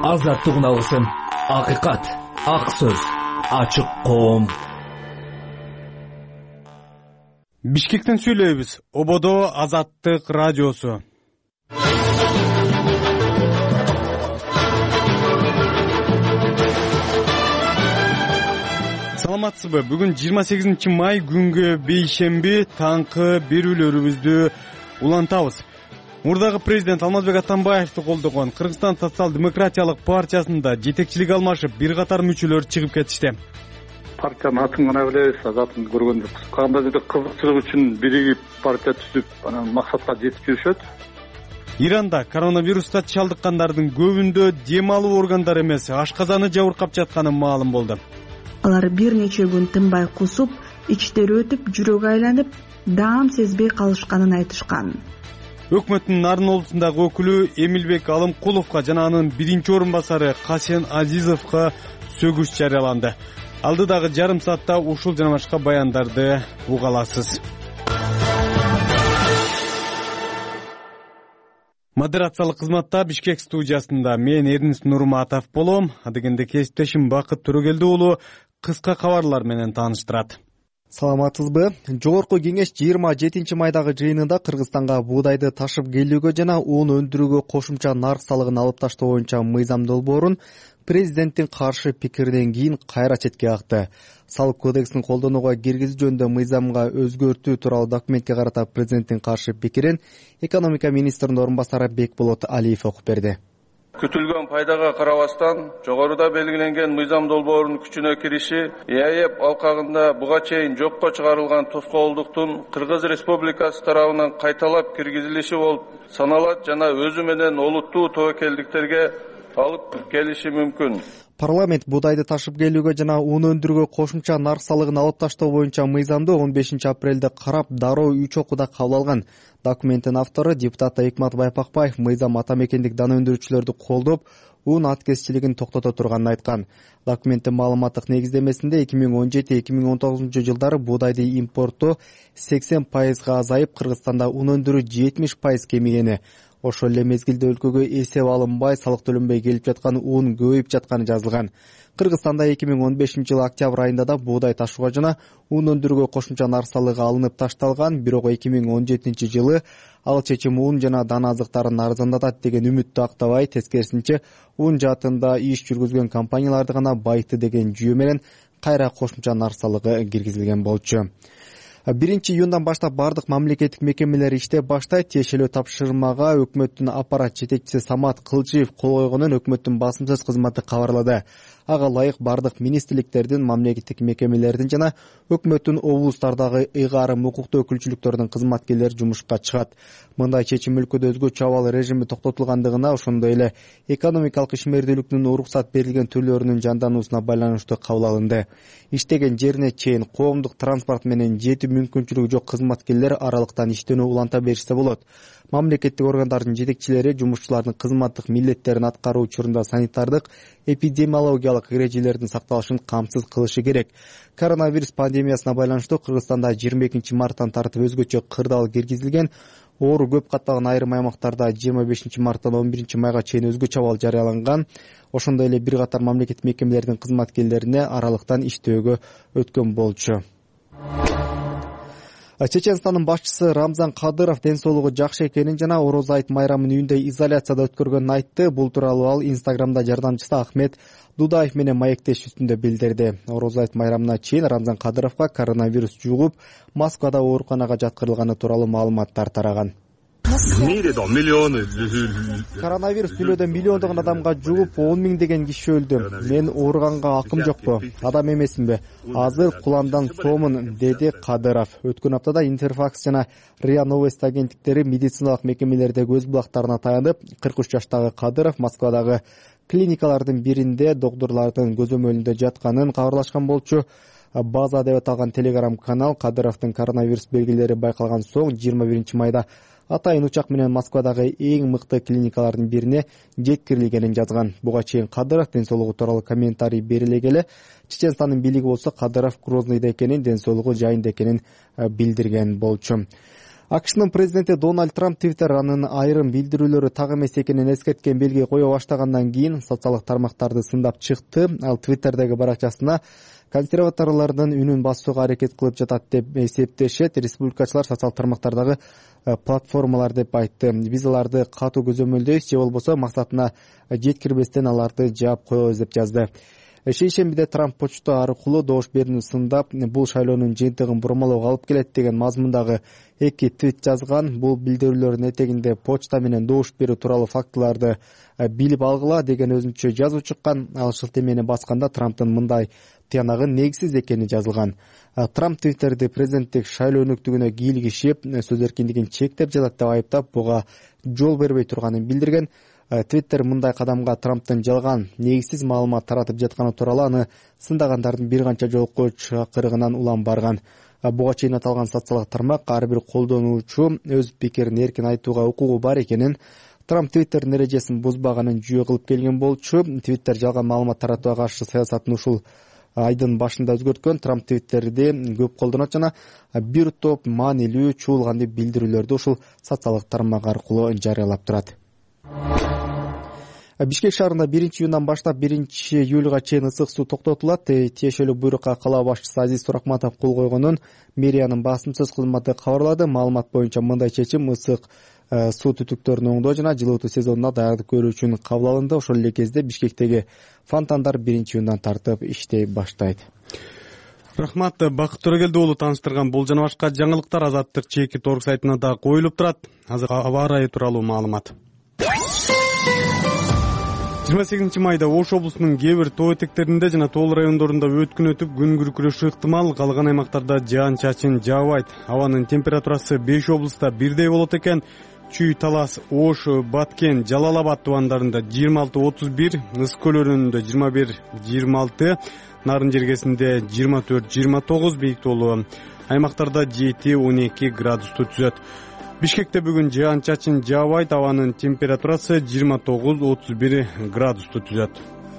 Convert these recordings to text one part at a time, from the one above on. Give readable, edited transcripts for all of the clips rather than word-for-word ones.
Азаттык алгысым, акыйкат, ак сөз, ачык коом. Бишкектен сүйлөйбүз. Ободо Азаттык радиосу. Саламатсызбы? Бүгүн 28 май күнгө бейшемби таңкы берүүлөрүбүздү улантабыз. Мурдагы президент Алмазбек Атамбаевди колдогон Кыргызстан социал-демократиялык партиясында жетекчилик алмашып, бир катар мүчөлөр чыгып кетишти. Партиянын атын гана билебиз, затын көргөн жокпуз. Кандай бир кызыкчылык үчүн биригип партия түзүп, анан максатка жетип жүрүшөт. Иранда коронавируска чалдыккандардын көбүндө дем алуу органдары эмес, ашказаны жабыркап жатканы маалым болду. Алар бир нече күн тынбай кусуп, ичтери өтүп, жүрөгү айланып, даам сезбей калышканын айтышкан. Өкмөттүн Нарын облусундагы өкүлү Эмилбек Алымкуловго жана анын биринчи орун басары Касен Азизовго сөгүш жарыяланды. Алдыдагы жарым саатта ушул жана башка баяндарды уга аласыз. Модерациялык кызматта Бишкек студиясында мен Эрнис Нурматов болом. Адегенде кесиптешим Бакыт Төрөгелди уулу кыска кабарлар менен тааныштырат. Саламатсызбы? Жогорку кеңеш 27 майдагы жыйынында Кыргызстанга буудайды ташып келүүгө жана ун өндүрүүгө кошумча нарк салыгын алып таштоо боюнча мыйзам долбоорун президенттин каршы пикиринен кийин кайра четке какты. Салык кодексин колдонууга киргизүү жөнүндө мыйзамга өзгөртүү тууралуу документке карата президенттин каршы пикирин экономика министринин орун басары Бекболот Алиев окуп берди. Күтүлгөн пайдага карабастан, жогоруда белгиленген мыйзам долбоорунун күчүнө кириши ЭАЭП алкагында буга чейин жокко чыгарылган тоскоолдуктун Кыргыз Республикасы тарабынан кайталап киргизилиши болуп саналат жана өзү менен олуттуу тобокелдиктерге алып келиши мүмкүн. Парламент буудайды ташып келүүгө жана ун өндүрүүгө кошумча нарк салыгын алып таштоо боюнча мыйзамды 15 апрелде карап, дароо 3 окууда кабыл алган. Документтин автору депутат Экмат Байпакбаев мыйзам ата мекендик дан өндүрүүчүлөрдү колдоп, ун аткезчилигин токтото турганын айткан. Документтин маалыматтык негиздемесинде 2017-2019 жылдары буудайды импорту 80% азайып, Кыргызстанда ун өндүрүү 70% кемигени. Ошол эле мезгилде өлкөгө эсеп алынбай, салык төлөнбөй келип жаткан ун көбөйүп жатканы жазылган. Кыргызстанда 2015 жылы октябрь айында да буудай ташууга жана ун өндүрүүгө кошумча нарк салыгы алынып ташталган, бирок 2017 жылы ал чечим ун жана дан азыктарын арзандатат деген үмүттү актабай, тескерисинче ун жаатында иш жүргүзгөн компанияларды гана байытты деген жүйө менен кайра кошумча нарк салыгы киргизилген болчу. 1-июндан баштап бардык мамлекеттик мекемелер иштеп баштайт. Тиешелүү тапшырмага өкмөттүн аппарат жетекчиси Самат Кылчиев кол койгонун өкмөттүн басымсыз кызматы кабарлады. Ага ылайык бардык министрликтердин, мамлекеттик мекемелердин жана өкмөттүн облустардагы ыйгарым укуктуу өкүлчүлүктөрдүн кызматкерлери жумушка чыгат. Мындай чечим өлкөдө өзгөчө абал режими токтотулгандыгына, ошондой эле экономикалык ишмердүүлүктүн уруксат берилген түрлөрүнүн жандануусуна байланыштуу кабыл алынды. Иштеген жерине чейин коомдук транспорт менен жетүү мүмкүнчүлүгү жок кызматкерлер аралыктан иштөөнү уланта беришсе болот. Мамлекеттик органдардын жетекчилери жумушчулардын кызматтык милдеттерин аткаруу учурунда санитардык, эпидемиологиялык эрежелердин сакталышын камсыз кылышы керек. Коронавирус пандемиясына байланыштуу Кыргызстанда 22 марттан тартып өзгөчө кырдаал киргизилген. Оору көп катталган айрым аймактарда 25 марттан 11 майга чейин өзгөчө абал жарыяланган. Ошондой эле бир катар мамлекеттик мекемелердин кызматкерлерине аралыктан иштөөгө өткөн болчу. Чеченстандын башчысы Рамзан Кадыров ден соолугу жакшы экенин жана Ороз айт майрамын үйүндө изоляцияда өткөргөнүн айтты. Бул тууралуу ал Инстаграмда жардамчысы Ахмет Дудаев менен маектешүүсүндө билдирди. Ороз айт майрамына чейин Рамзан Кадыровго коронавирус жугуп, Москвада ооруканага жаткырылганы тууралуу маалыматтар тараган. Коронавирус дүйнөдө миллиондогон адамга жугуп, 10 миңдеген киши өлдү. Мен ооруганга акым жокпу, адам эмесминби? Азыр куландан соомун, деди Кадыров. Өткөн аптада Интерфакс жана РИА Новости агенттиктери медициналык мекемелердеги өз булактарына таянып, 43 жаштагы Кадыров Москвадагы клиникалардын биринде доктурлардын көзөмөлүндө жатканын кабарлашкан болчу. База деп аталган телеграм канал Кадыровдун коронавирус белгилери байкалган соң 21 майда атайын учак менен Москвадагы эң мыкты клиникалардын бирине жеткирилгенин жазган. Буга чейин Кадыров ден соолугу тууралуу комментарий бериле келе, Чеченстандын бийлиги болсо Кадыров Грознойдо экенин, ден соолугу жайында экенин билдирген болчу. АКШнын президенти Дональд Трамп Твиттер анын айрым билдирүүлөрү так эмес экенин эскерткен белги кое баштагандан кийин социалдык тармактарды сындап чыкты. Ал Твиттердеги баракчасына консерваторлордун үнүн басууга аракет кылып жатат деп эсептешет. Республикачылар социалдык тармактардагы платформалар деп айтты. Биз аларды катуу көзөмөлдөйбүз, же болбосо максатына жеткирбестен аларды жаап коебуз деп жазды. Шейшембиде Трамп почта аркылуу добуш берүүнү сындап, бул шайлоонун жыйынтыгын бурмалоого алып келет деген мазмундагы 2 твит жазган. Бул билдирүүлөрдүн этегинде почта менен добуш берүү тууралуу фактыларды билип алгыла деген өзүнчө жазуу чыккан. Ал шылтемени басканда Трамптын мындай тыянагы негизсиз экени жазылган. Трамп Твиттерди президенттик шайлоо өнүктүгүнө кийлигишип, сөз эркиндигин чектеп жатат деп айыптап, буга жол бербей турганын билдирген. Твиттер мындай кадамга Трамптын жалган, негизсиз маалымат таратып жатканы тууралуу аны сындагандардын бир канча жолку чакырыгынан улам барган. Буга чейин аталган социалдык тармак ар бир колдонуучу өз пикирин эркин айтууга укугу бар экенин, Трамп Твиттердин эрежесин бузбаганын жүйө кылып келген болчу. Твиттер жалган маалымат таратууга каршы саясатын ушул айдын башында өзгөрткөн. Трамп Твиттерди көп колдонот жана бир топ маанилүү чуулган деп билдирүүлөрдү ушул социалдык тармак аркылуу жарыялап турат. Бишкек шаарында 1-июндан баштап 1-июлга чейин ысык суу токтотулат. Тиешелүү буйрукка кала башчысы Азиз Туракматов кол койгонун мэриянын басымсыз кызматы кабарлады. Маалымат боюнча мындай чечим ысык суу түтүктөрүн оңдоо жана жылытуу сезонуна даярдык көрүү үчүн кабыл алынды. Ошол эле кезде Бишкектеги фонтандар 1-июндан тартып иштей баштайт. Рахмат, Бакыт Төрөгелди уулу тааныштырган бул жана башка жаңылыктар Азаттык чеки торг сайтына да коюлуп турат. Азыр аба ырайы тууралуу маалымат. 28 майда Ош облусунун кээ бир тоо этектеринде жана тоол райондорунда өткүн өтүп күн күркүрөшү ыктымал. Калган аймактарда жаан-чачын жаабайт. Абанын температурасы 5 облуста бирдей болот экен. Чүй, Талас, Ош, Баткен, Жалал Абад тубандарында 26-31, Ысык көл өрөөнүндө 21-26, Нарын жергесинде 24-29, бийик тоолуу аймактарда 7-12 градусту түзөт. Бишкекте бүгүн жаан-чачын жаабайт. Абанын температурасы 29-31 градусту түзөт.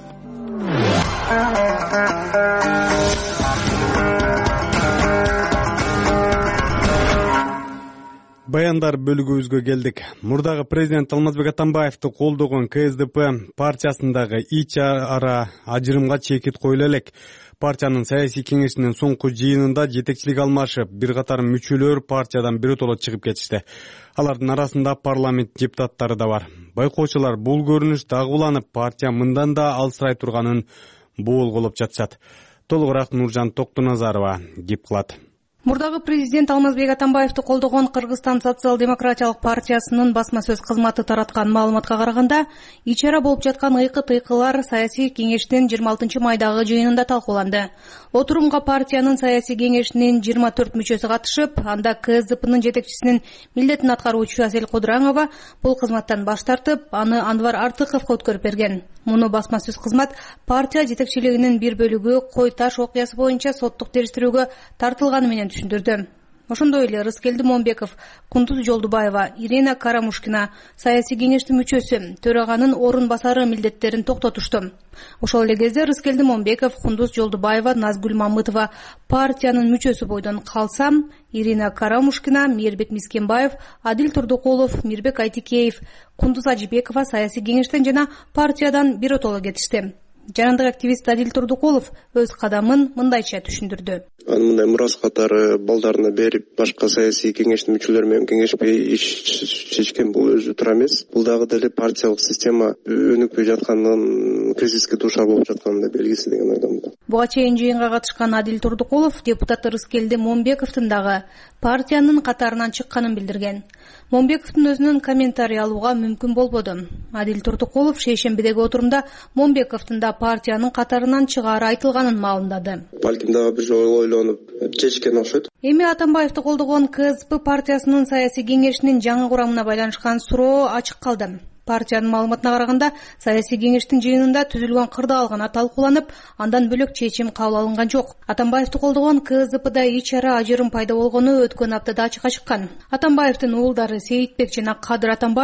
Баяндар бөлүгүбүзгө келдик. Мурдагы президент Алмазбек Атамбаевди колдогон КСДП партиясындагы ич ара ажырымга чекит коюла элек. Партиянын саясий кеңешинин соңку жыйынында жетекчилик алмашып, бир катар мүчөлөр партиядан биротоло чыгып кетишти. Алардын арасында парламент депутаттары да бар. Байкоочулар бул көрүнүш дагы уланып, партия мындан да алсырай турганын боолголоп жатышат. Толугураак Нуржан Токтуназарова кеп кылат. Мурдагы президент Алмазбек Атамбаевди колдогон Кыргызстан социал-демократиялык партиясынын басма сөз кызматы тараткан маалыматка караганда, ичара болуп жаткан ыйкы-тыйкылар саясий кеңештин 26 майдагы жыйынында талкууланды. Отурумга партиянын саясий кеңешинин 24 мүчөсү катышып, анда КСДПнын жетекчисинин милдетин аткаруучу Асель Кудураңова бул кызматтан баш тартып, аны Анвар Артыковго өткөрүп берген. Муну басма сөз кызмат партия жетекчилигинин бир бөлүгү Кой Таш окуясы боюнча соттук териштирүүгө тартылганы менен түшүндүрдү. Ошондой эле Рыскелди Момбеков, Кундуз Жолдубаева, Ирина Карамушкина саясий кеңештин мүчөсү, төраганын орун басары милдеттерин токтотушту. Ошол эле кезде Рыскелди Момбеков, Кундуз Жолдубаева, Назгүл Мамытова партиянын мүчөсү бойдон калса, Ирина Карамушкина, Мээрбек Мискенбаев, Адил Турдукулов, Мирбек Айтикеев, Кундуз Ажибекова саясий кеңештен жана партиядан биротоло кетишти. Жарандык активист Адил Турдукулов өз кадамын мындайча түшүндүрдү. Анын мындай мурас катары балдарына берип, башка саясий кеңештин мүчөлөрү менен кеңешпей иш чечкен бул өзү туура эмес. Бул дагы деле партиялык система өнүкпөй жатканын, кризиске дуушар болуп жатканын белгиси деген ойдомун. Буга чейин жыйынга катышкан Адил Турдукулов депутат Рыскелди Момбековдун дагы партиянын катарынан чыкканын билдирген. Момбековдун өзүнүн комментарий алууга мүмкүн болбоду. Адил Турдукулов шейшембидеги отурумда Момбековдун да партиянын катарынан чыгаары айтылганын маалымдады. Балким дагы бир жолу ойлонуп чечкен окшойт. Эми Атамбаевди колдогон КСДП партиясынын саясий кеңешинин жаңы курамына байланышкан суроо ачык калды. Партиянын маалыматына караганда, саясий кеңештин жыйынында түзүлгөн кырдаалгана талкууланып, андан бөлөк чечим кабыл алынган жок. Атамбаевди колдогон КСДПда ич-ара ажырым пайда болгону өткөн аптада ачыкка чыккан. Атамбаевдин уулдары Сейитбек жана Кадыр Атамбаев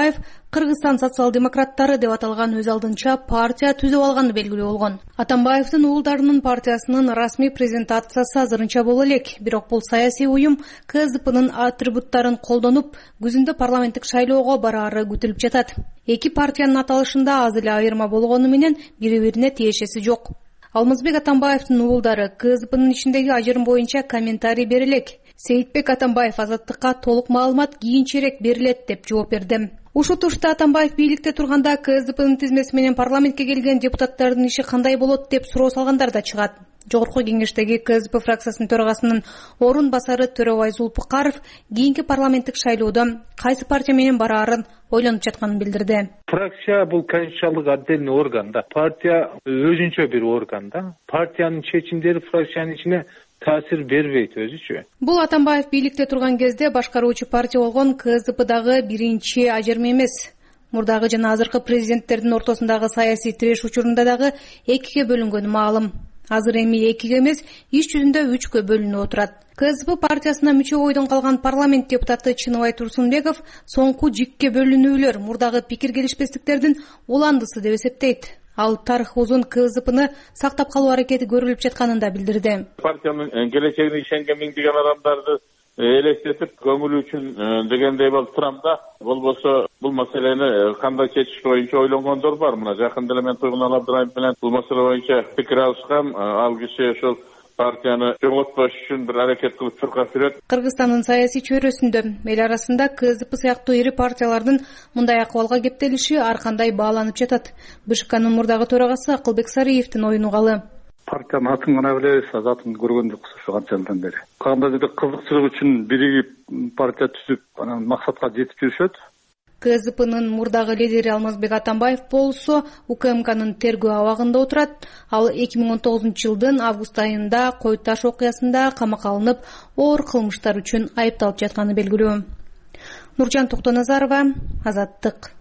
Кыргызстан социал-демократтары деп аталган өз алдынча партия түзүп алганы белгилүү болгон. Атамбаевдин уулдарынын партиясынын расмий презентациясы азырынча боло элек, бирок бул саясий уюм КСДПнын атрибуттарын колдонуп, күзүндө парламенттик шайлоого бараары күтүлүп жатат. Эки партиянын аталышында аз эле айырма болгону менен бири-бирине тиешеси жок. Алмазбек Атамбаевдин уулдары КСДПнын ичиндеги ажырым боюнча комментарий бере элек. Сейитбек Атамбаев Азаттыкка толук маалымат кийинчерээк берилет деп жооп берди. Ушул турушта Атамбаев бийликте турганда КСДПнын тизмеси менен парламентке келген депутаттардын иши кандай болот деп суроо салгандар да чыгат. Жогорку кеңештеги КСДП фракциясынын төрагасынын орун басары Төрөбай Зулпукаров кийинки парламенттик шайлоодо кайсы партия менен бараарын ойлонуп жатканын билдирди. Фракция бул конституциялык отдельный орган да. Партия өзүнчө бир орган да. Партиянын чечимдери фракциянын ичине таасир бербейт өзүчө. Бул Атамбаев бийликте турган кезде башкаруучу партия болгон КСДПдагы биринчи ажырым эмес. Мурдагы жана азыркы президенттердин ортосундагы саясий тиреш учурунда дагы экиге бөлүнгөнү маалым. Азыр эми экиге эмес, иш жүзүндө 3кө бөлүнүп отурат. КСДП партиясына мүчө бойдон калган парламент депутаты Чыныбай Турсунбеков соңку жикке бөлүнүүлөр мурдагы пикир келишпестиктердин уландысы деп эсептейт. Ал тарых узун КСДПны сактап калуу аракети көрүлүп жатканын да билдирди. Партиянын келечегине ишенген миңдеген адамдарды элестетип көңүл үчүн дегендей болуп турам да. Болбосо бул маселени кандай чечиш боюнча ойлонгондор бар. Мына жакында эле мен Туйгун Абдыраимов менен бул маселе боюнча пикир алышкам. Ал киши ошол партияны жоңотпош үчүн бир аракет кылып чуркап жүрөт. Кыргызстандын саясий чөйрөсүндө эл арасында КСДП сыяктуу ири партиялардын мындай акыбалга кептелиши ар кандай бааланып жатат. БШКнын мурдагы төрагасы Акылбек Сариевдин оюну калы. Партиянын атын гана билебиз, атын көргөн жокпуз ушул канчадан бери. Кандай бир кызыкчылык үчүн биригип партия түзүп, анан максатка жетип жүрүшөт. КСДПнын мурдагы лидери Алмазбек Атамбаев болсо УКМКнын тергөө абагында отурат. Ал 2019-жылдын август айында Кой Таш окуясында камакка алынып, оор кылмыштар үчүн айыпталып жатканы белгилүү. Нуржан Токтоназарова, Азаттык.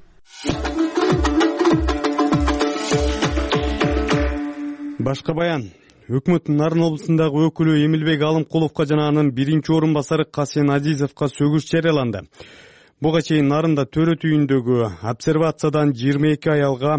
Башка баян. Өкмөттүн Нарын облусундагы өкүлү Эмилбек Алымкуловго жана анын биринчи орун басары Касен Азизовго сөгүш жарыяланды. Буга чейин Нарында төрөт үйүндөгү обсервациядан 22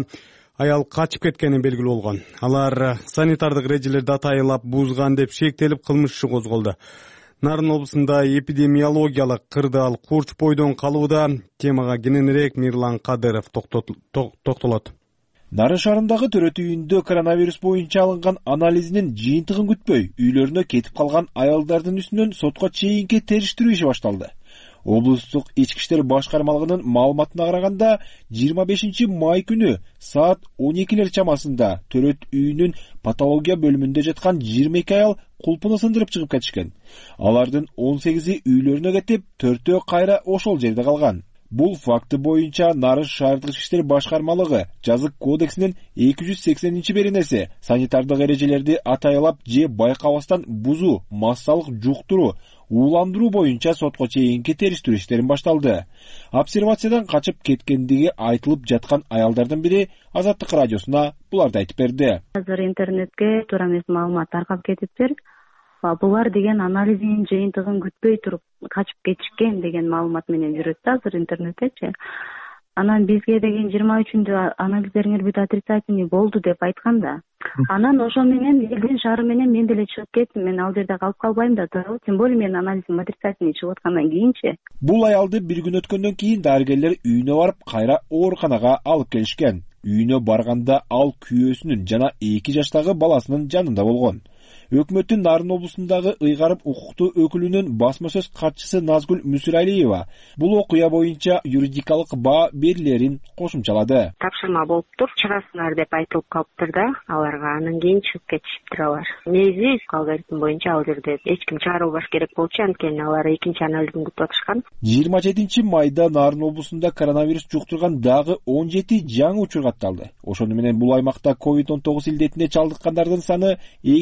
аял качып кеткени белгилүү болгон. Алар санитардык эрежелерди атайылап бузган деп шектелип кылмыш иши козголду. Нарын облусунда эпидемиологиялык кырдаал курч бойдон калууда. Темага кененирээк Мирлан Кадыров токтолот. Нарын шаарындагы төрөт үйүндө коронавирус боюнча алынган анализинин жыйынтыгын күтпөй, үйлөрүнө кетип калган аялдардын үстүнөн сотко чейинки териштирүү иши башталды. Облустук ички иштер башкармалыгынын маалыматына караганда 25 май күнү саат 12 чамасында төрөт үйүнүн патология бөлүмүндө жаткан 22 аял кулпуну сындырып чыгып кетишкен. Алардын 18и үйлөрүнө кетип, 4-өө кайра ошол жерде калган. Бул факты боюнча Нарын шаардык ички иштер башкармалыгы жазык кодексинин 280-беренеси санитардык эрежелерди атайылап же байкабастан бузуу, массалык жуктуруу, ууландыруу боюнча сотко чейинки териштирүү иштерин башталды. Обсервациядан качып кеткендиги айтылып жаткан аялдардын бири Азаттык радиосуна буларды айтып берди. Азыр интернетке туура эмес маалымат таркап кетиптир. Булар деген анализинин жыйынтыгын күтпөй туруп качып кетишкен деген маалымат менен жүрөт да азыр интернеттечи. Анан бизге деген 23-үндө анализдериңер бүт отрицательный болду деп айткан да. Анан ошо менен элдин шаары менен мен деле чыгып кеттим. Мен ал жерде калып калбайм да, тем более менин анализим отрицательный чыгып аткандан кийинчи. Бул аялды бир күн өткөндөн кийин дарыгерлер үйүнө барып кайра ооруканага алып келишкен. Үйүнө барганда ал күйөөсүнүн жана 2 жаштагы баласынын жанында болгон. Өкмөттүн Нарын облусундагы ыйгарым укуктуу өкүлүнүн басма сөз катчысы Назгүл Мүсүралиева бул окуя боюнча юридикалык баа берилерин кошумчалады. Тапшырма болуптур, чыгасыңар деп айтылып калыптыр да аларга, анан кийин чыгып кетишиптир алар. Негизи алгоритм боюнча ал жерде эч ким чыгарылбаш керек болчу, анткени алар экинчи анализин күтүп атышкан. 27 майда Нарын облусунда коронавирус жуктурган дагы 17 жаңы учур катталды. Ошону менен бул аймакта COVID-19 илдетине чалдыккандардын саны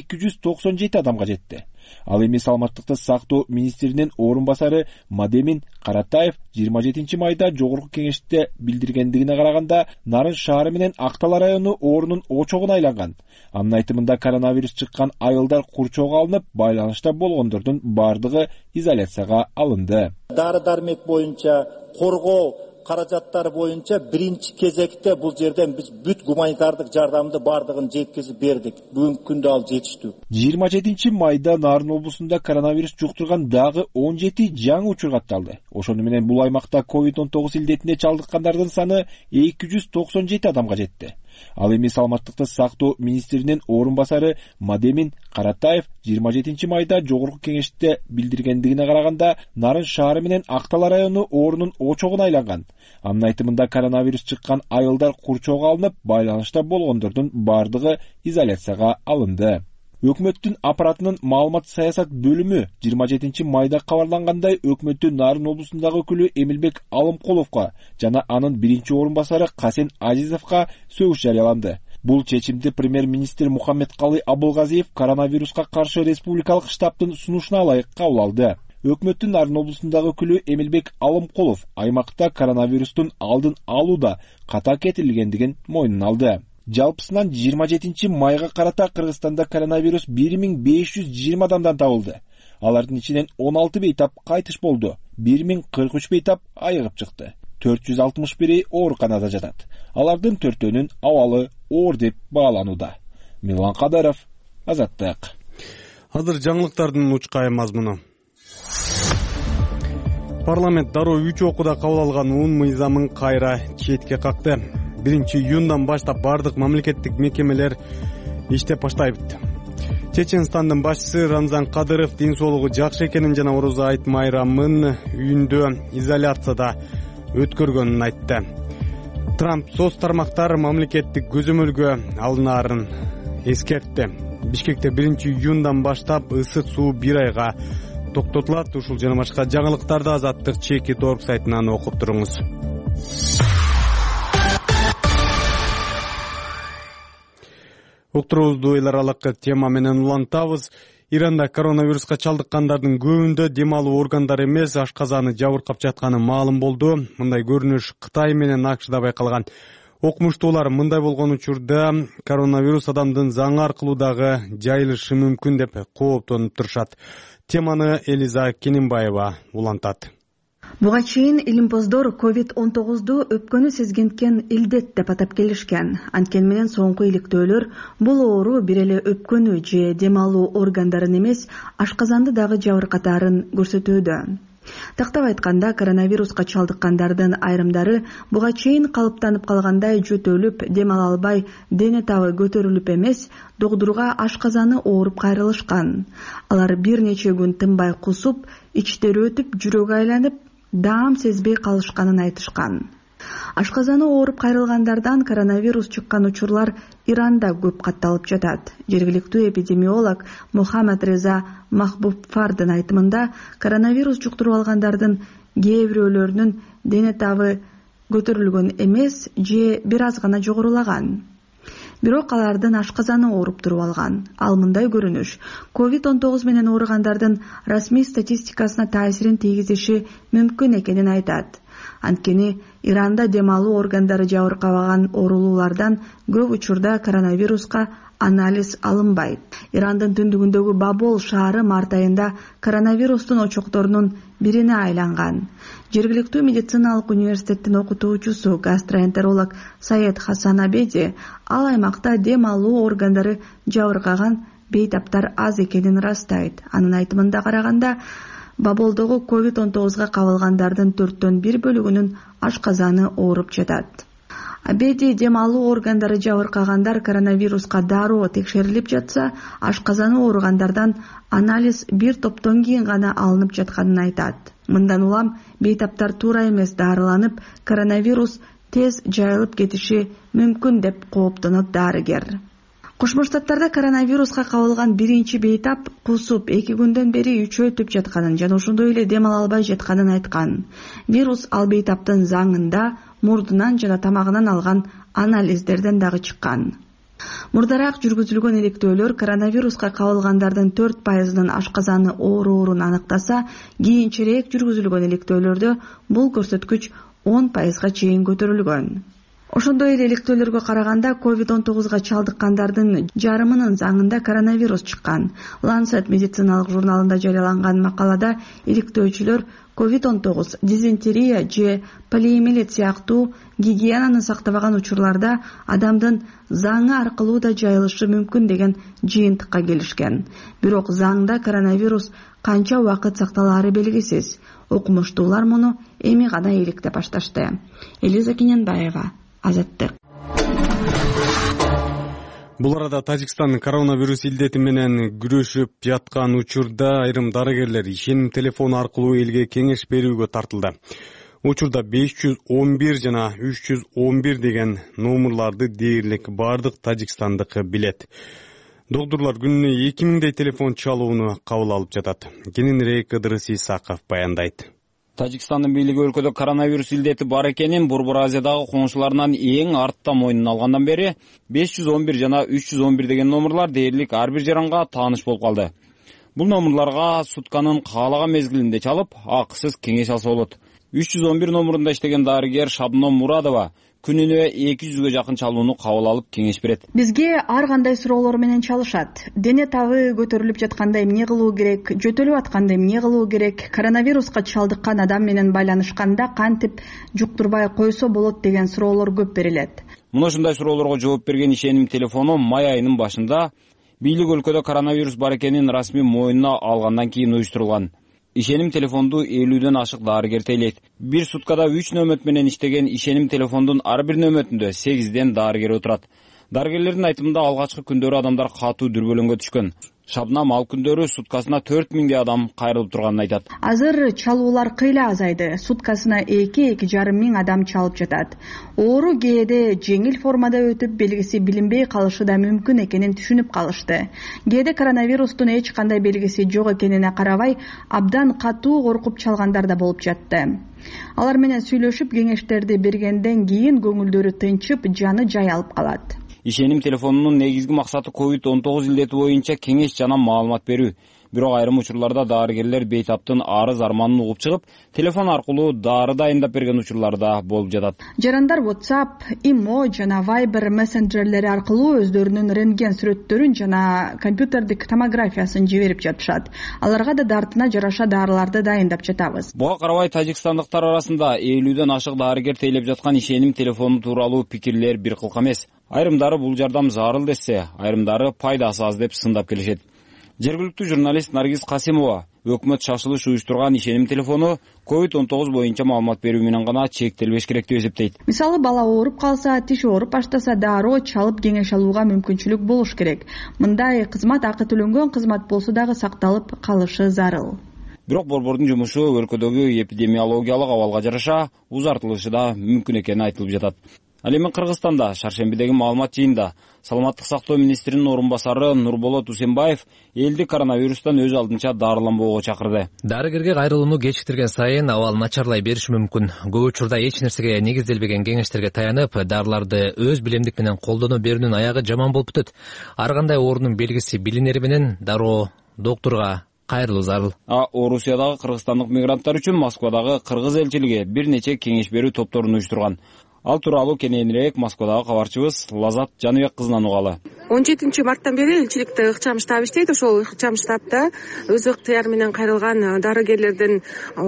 297 адамга жетти. Ал эми саламаттыкты сактоо министринин орун басары Мадемин Каратаев 27 майда жогорку кеңеште билдиргендигине караганда Нарын шаары менен Актала району оорунун очогуна айланган. Анын айтымында коронавирус чыккан айылдар курчоого алынып, байланышта болгондордун бардыгы изоляцияга алынды. Дары-дармек боюнча коргоо каражаттары боюнча биринчи кезекте бул жерден биз бүт гуманитардык жардамды бардыгын жеткизип бердик. Бүгүнкү күндө ал жетиштүү. 27 майда Нарын облусунда коронавирус жуктурган дагы 17 жаңы учур катталды. Ошону менен бул аймакта COVID-19 илдетине чалдыккандардын саны 297 адамга жетти. Ал эми саламаттыкты сактоо министринин орун басары Мадемин Каратаев 27 майда жогорку кеңеште билдиргендигине караганда Нарын шаары менен Актала району оорунун очогуна айланган. Анын айтымында коронавирус чыккан айылдар курчоого алынып, байланышта болгондордун бардыгы изоляцияга алынды. Өкмөттүн аппаратынын маалымат саясат бөлүмү 27 майда кабарлангандай өкмөттүн Нарын облусундагы өкүлү Эмилбек Алымкуловго жана анын биринчи орун басары Касен Азизовго сөгүш жарыяланды. Бул чечимди премьер-министр Мухаммедкалый Абылгазиев коронавируска каршы республикалык штабтын сунушуна ылайык кабыл алды. Өкмөттүн Нарын облусундагы өкүлү Эмилбек Алымкулов аймакта коронавирустун алдын алууда ката кетирилгендигин мойнуна алды. Жалпысынан 27 майга карата Кыргызстанда коронавирус 1520 адамдан табылды. Алардын ичинен 16 бейтап кайтыш болду. 1043 бейтап айыгып чыкты. 461 ооруканада жатат. Алардын 4-өнүн абалы оор деп бааланууда. Милан Кадаров, Азаттык. Азыр жаңылыктардын учкай мазмуну. Парламент дароо 3 окууда кабыл алган ун мыйзамын кайра четке какты. 1-июндан баштап бардык мамлекеттик мекемелер иштеп баштайт. Чеченстандын башчысы Рамзан Кадыров ден соолугу жакшы экенин жана Орозо айт майрамын үйүндө изоляцияда өткөргөнүн айтты. Трамп соц тармактар мамлекеттик көзөмөлгө алынаарын эскертти. Бишкекте 1-июндан баштап ысык суу 1 айга токтотулат. Ушул жана башка жаңылыктарды Азаттык Чеки.org сайтынан окуп туруңуз. Уктуруубузду эл аралык тема менен улантабыз. Иранда коронавируска чалдыккандардын көбүндө дем алуу органдары эмес, ашказаны жабыркап жатканы маалым болду. Мындай көрүнүш Кытай менен АКШда байкалган. Окумуштуулар мындай болгон учурда коронавирус адамдын заң аркылуу дагы жайылышы мүмкүн деп кооптонуп турушат. Теманы Элиза Кененбаева улантат. Буга чейин илимпоздор COVID-19 өпкөнү сезгенткен илдет деп атап келишкен. Анткени менен соңку иликтөөлөр бул оору бир эле өпкөнү же дем алуу органдарын эмес, ашказанды дагы жабыркатаарын көрсөтүүдө. Тактап айтканда, коронавируска чалдыккандардын айрымдары буга чейин калыптанып калгандай жөтөлүп, дем ала албай, дене табы көтөрүлүп эмес, догдурга ашказаны ооруп кайрылышкан. Алар бир нече күн тынбай кусуп, ичтери өтүп, жүрөгү айланып, даам сезбей калышканын айтышкан. Ашказаны ооруп кайрылгандардан коронавирус чыккан учурлар Иранда көп катталып жатат. Жергиликтүү эпидемиолог Мухаммад Реза Махбубфардын айтымында, коронавирус жуктуруп алгандардын кээ бирөөлөрүнүн дене табы көтөрүлгөн эмес же бир аз гана жогорулаган. Бирок алардын ашказаны ооруп туруп алган. Ал мындай көрүнүш COVID-19 менен ооругандардын расмий статистикасына таасирин тийгизиши мүмкүн экенин айтат. Анткени Иранда дем алуу органдары жабыркабаган оорулуулардан көп учурда коронавируска анализ алынбайт. Ирандын түндүгүндөгү Бабол шаары март айында коронавирустун очокторунун бирине айланган. Жергиликтүү медициналык университеттин окутуучусу гастроэнтеролог Саед Хасан Абеди ал аймакта дем алуу органдары жабыркаган бейтаптар аз экенин ырастайт. Анын айтымында караганда, Баболдогу COVID-19 кабылгандардын 4-1 бөлүгүнүн ашказаны ооруп жатат. Абеди дем алуу органдары жабыркагандар коронавируска дароо текшерилип жатса, ашказаны ооругандардан анализ бир топтон кийин гана алынып жатканын айтат. Мындан улам бейтаптар туура эмес дарыланып, коронавирус тез жайылып кетиши мүмкүн деп кооптонот дарыгер. Кошмо Штаттарда коронавируска кабылган биринчи бейтап кусуп 2 күндөн бери үчөйтүп жатканын жана ошондой эле дем ала албай жатканын айткан. Вирус ал бейтаптын заңында, мурдунан жана тамагынан алган анализдерден дагы чыккан. Мурдараак жүргүзүлгөн иликтөөлөр коронавируска кабылгандардын 4%-нын ашказаны ооруурун аныктаса, кийинчерээк жүргүзүлгөн иликтөөлөрдө бул көрсөткүч 10%-га чейин көтөрүлгөн. Ошондой эле иликтөөлөргө караганда COVID-19 чалдыккандардын жарымынын заңында коронавирус чыккан. Lancet медициналык журналында жарыяланган макалада иликтөөчүлөр COVID-19, дизентерия же полиомиелит сыяктуу гигиенаны сактабаган учурларда адамдын заңы аркылуу да жайылышы мүмкүн деген жыйынтыкка келишкен. Бирок заңда коронавирус канча убакыт сакталаары белгисиз. Окумуштуулар муну эми гана иликтеп башташты. Элиза Кененбаева, Азаттык. Бул арада Тажикстан коронавирус илдети менен күрөшүп жаткан учурда айрым дарыгерлер ишеним телефону аркылуу элге кеңеш берүүгө тартылды. Учурда 511 жана 311 деген номерларды дээрлик бардык тажикстандык билет. Доктурлар күнүнө 2000 телефон чалууну кабыл алып жатат. Кененирээк Ыдырыс Исаков баяндайт. Тажикстандын бийлиги өлкөдө коронавирус илдети бар экенин Борбор Азиядагы коңшуларынан эң артта мойнуна алгандан бери 511 жана 311 деген номерлар дээрлик ар бир жаранга тааныш болуп калды. Бул номерларга сутканын каалаган мезгилинде чалып, акысыз кеңеш алса болот. 311 номерунда иштеген дарыгер Шабном Мурадова күнүнө 200гө жакын чалууну кабыл алып кеңеш берет. Бизге ар кандай суроолор менен чалышат. Дене табы көтөрүлүп жатканда эмне кылуу керек, жөтөлүп атканда эмне кылуу керек, коронавируска чалдыккан адам менен байланышканда кантип жуктурбай койсо болот деген суроолор көп берилет. Мына ушундай суроолорго жооп берген ишеним телефону май айынын башында бийлик өлкөдө коронавирус бар экенин расмий мойнуна алгандан кийин уюштурулган. Ишеним телефонду 50ден ашык дарыгер тейлейт. Бир суткада 3 нөмөт менен иштеген ишеним телефондун ар бир нөмөтүндө 8ден дарыгер отурат. Дарыгерлердин айтымында алгачкы күндөрү адамдар катуу дүрбөлөңгө түшкөн. Шабнам ал күндөрү суткасына 4000 адам кайрылып турганын айтат. Азыр чалуулар кыйла азайды. Суткасына 2-2,5 миң адам чалып жатат. Оору кээде жеңил формада өтүп, белгиси билинбей калышы да мүмкүн экенин түшүнүп калышты. Кээде коронавирустун эч кандай белгиси жок экенине карабай, абдан катуу коркуп чалгандар да болуп жатты. Алар менен сүйлөшүп, кеңештерди бергенден кийин көңүлдөрү тынчып, жаны жай алып калат. Ишеним телефонунун негизги максаты COVID-19 илдети боюнча кеңеш жана маалымат берүү. Бирок айрым учурларда дарыгерлер бейтаптын арыз арманын угуп чыгып, телефон аркылуу дары дайындап берген учурлар да болуп жатат. Жарандар WhatsApp, Imo жана Viber мессенджерлери аркылуу өздөрүнүн рентген сүрөттөрүн жана компьютердик томографиясын жиберип жатышат. Аларга да дартына жараша дарыларды дайындап жатабыз. Буга карабай тажикстандыктар арасында 50ден ашык дарыгер тейлеп жаткан ишеним телефону тууралуу пикирлер бир кылк эмес. Айрымдары бул жардам зарыл десе, айрымдары пайдасы аз деп сындап келишет. Жергиликтүү журналист Наргиз Касимова өкмөт шашылыш уюштурган ишеним телефону COVID-19 боюнча маалымат берүү менен гана чектелбеш керек деп эсептейт. Мисалы, бала ооруп калса, тиш ооруп баштаса, дароо чалып кеңеш алууга мүмкүнчүлүк болуш керек. Мындай кызмат акы төлөнгөн кызмат болсо дагы сакталып калышы зарыл. Бирок борбордун жумушу өлкөдөгү эпидемиологиялык абалга жараша узартылышы да мүмкүн экени айтылып жатат. Ал эми Кыргызстанда шаршембидеги маалымат жыйында саламаттык сактоо министринин орун басары Нурболот Усенбаев элди коронавирустан өз алдынча дарыланбоого чакырды. Дарыгерге кайрылууну кечиктирген сайын абал начарлай бериши мүмкүн. Көп учурда эч нерсеге негизделбеген кеңештерге таянып, дарыларды өз билемдик менен колдоно берүүнүн аягы жаман болуп өтөт. Ар кандай оорунун белгиси билинери менен дароо доктурга кайрылуу зарыл. Орусиядагы кыргызстандык мигранттар үчүн Москвадагы кыргыз элчилиги бир нече кеңеш берүү топторун уюштурган. Ал тууралуу кененирээк Москвадагы кабарчыбыз Лазат Жаныбек кызынан угалы. 17 марттан бери элчиликте ыкчам штаб иштейт. Ошол ыкчам штабта өз ыктыяры менен кайрылган дарыгерлердин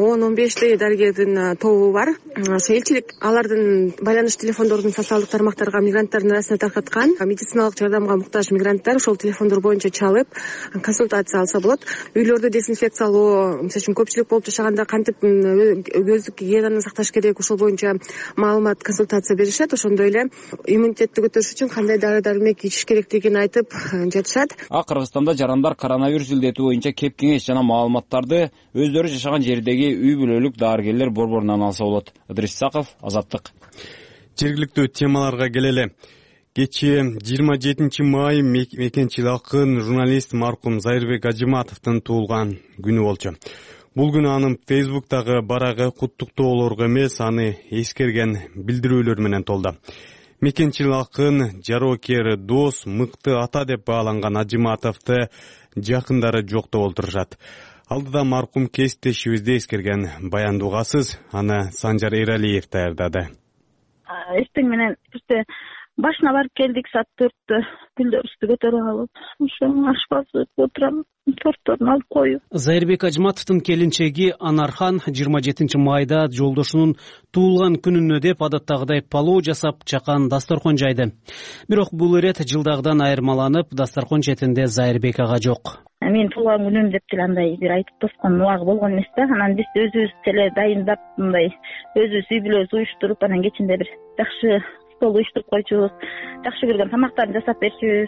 10-15 дарыгердин тобу бар. Элчилик алардын байланыш телефондорун социалдык тармактарга мигранттардын арасына таркаткан. Медициналык жардамга муктаж мигранттар ошол телефондор боюнча чалып консультация алса болот. Үйлөрдү дезинфекциялоо, мисалы үчүн көпчүлүк болуп жашаганда кантип өздүк гигиенаны сакташ керек, ошол боюнча маалымат консультация беришет. Ошондой эле иммунитетти көтөрүш үчүн кандай дары-дармек ичиш керектигин айтып жатышат. Кыргызстанда жарандар коронавирус илдети боюнча кеп кеңеш жана маалыматтарды өздөрү жашаган жердеги үй бүлөлүк дарыгерлер борборунан алса болот. Ыдырыс Исаков, Азаттык. Жергиликтүү темаларга келели. Кечээ 27 май мекенчил акын журналист маркум Зайырбек Ажиматовдун туулган күнү болчу. Бул күнү анын Facebook'тагы барагы куттуктоолорго эмес, аны эскерген билдирүүлөр менен толду. Мекенчил акын жароокер дос, мыкты ата деп бааланган Ажиматовду жакындары жоктоп олтурушат. Алдыда маркум кесиптешибизди эскерген баянды угасыз, аны Санжар Эралиев даярдады. эртең менен башына барып келдик саат 4-тө гүлдөрүбүздү көтөрүп алып ошо ашпазды отурам тортторун алып коюп. Зайырбек Ажматовдун келинчеги Анархан 27 майда жолдошунун туулган күнүнө деп адаттагыдай палоо жасап чакан дасторкон жайды. Бирок бул ирет жылдагыдан айырмаланып, дасторкон четинде Зайырбек ага жок. Мен туулган күнүм деп деле андай бир айтып тоскон убагы болгон эмес да. Анан биз өзүбүз деле дайындап, мындай өзүбүз үй бүлөбүз уюштуруп, анан кечинде бир жакшы стол уюштуруп койчубуз. Жакшы көргөн тамактарды жасап берчүбүз.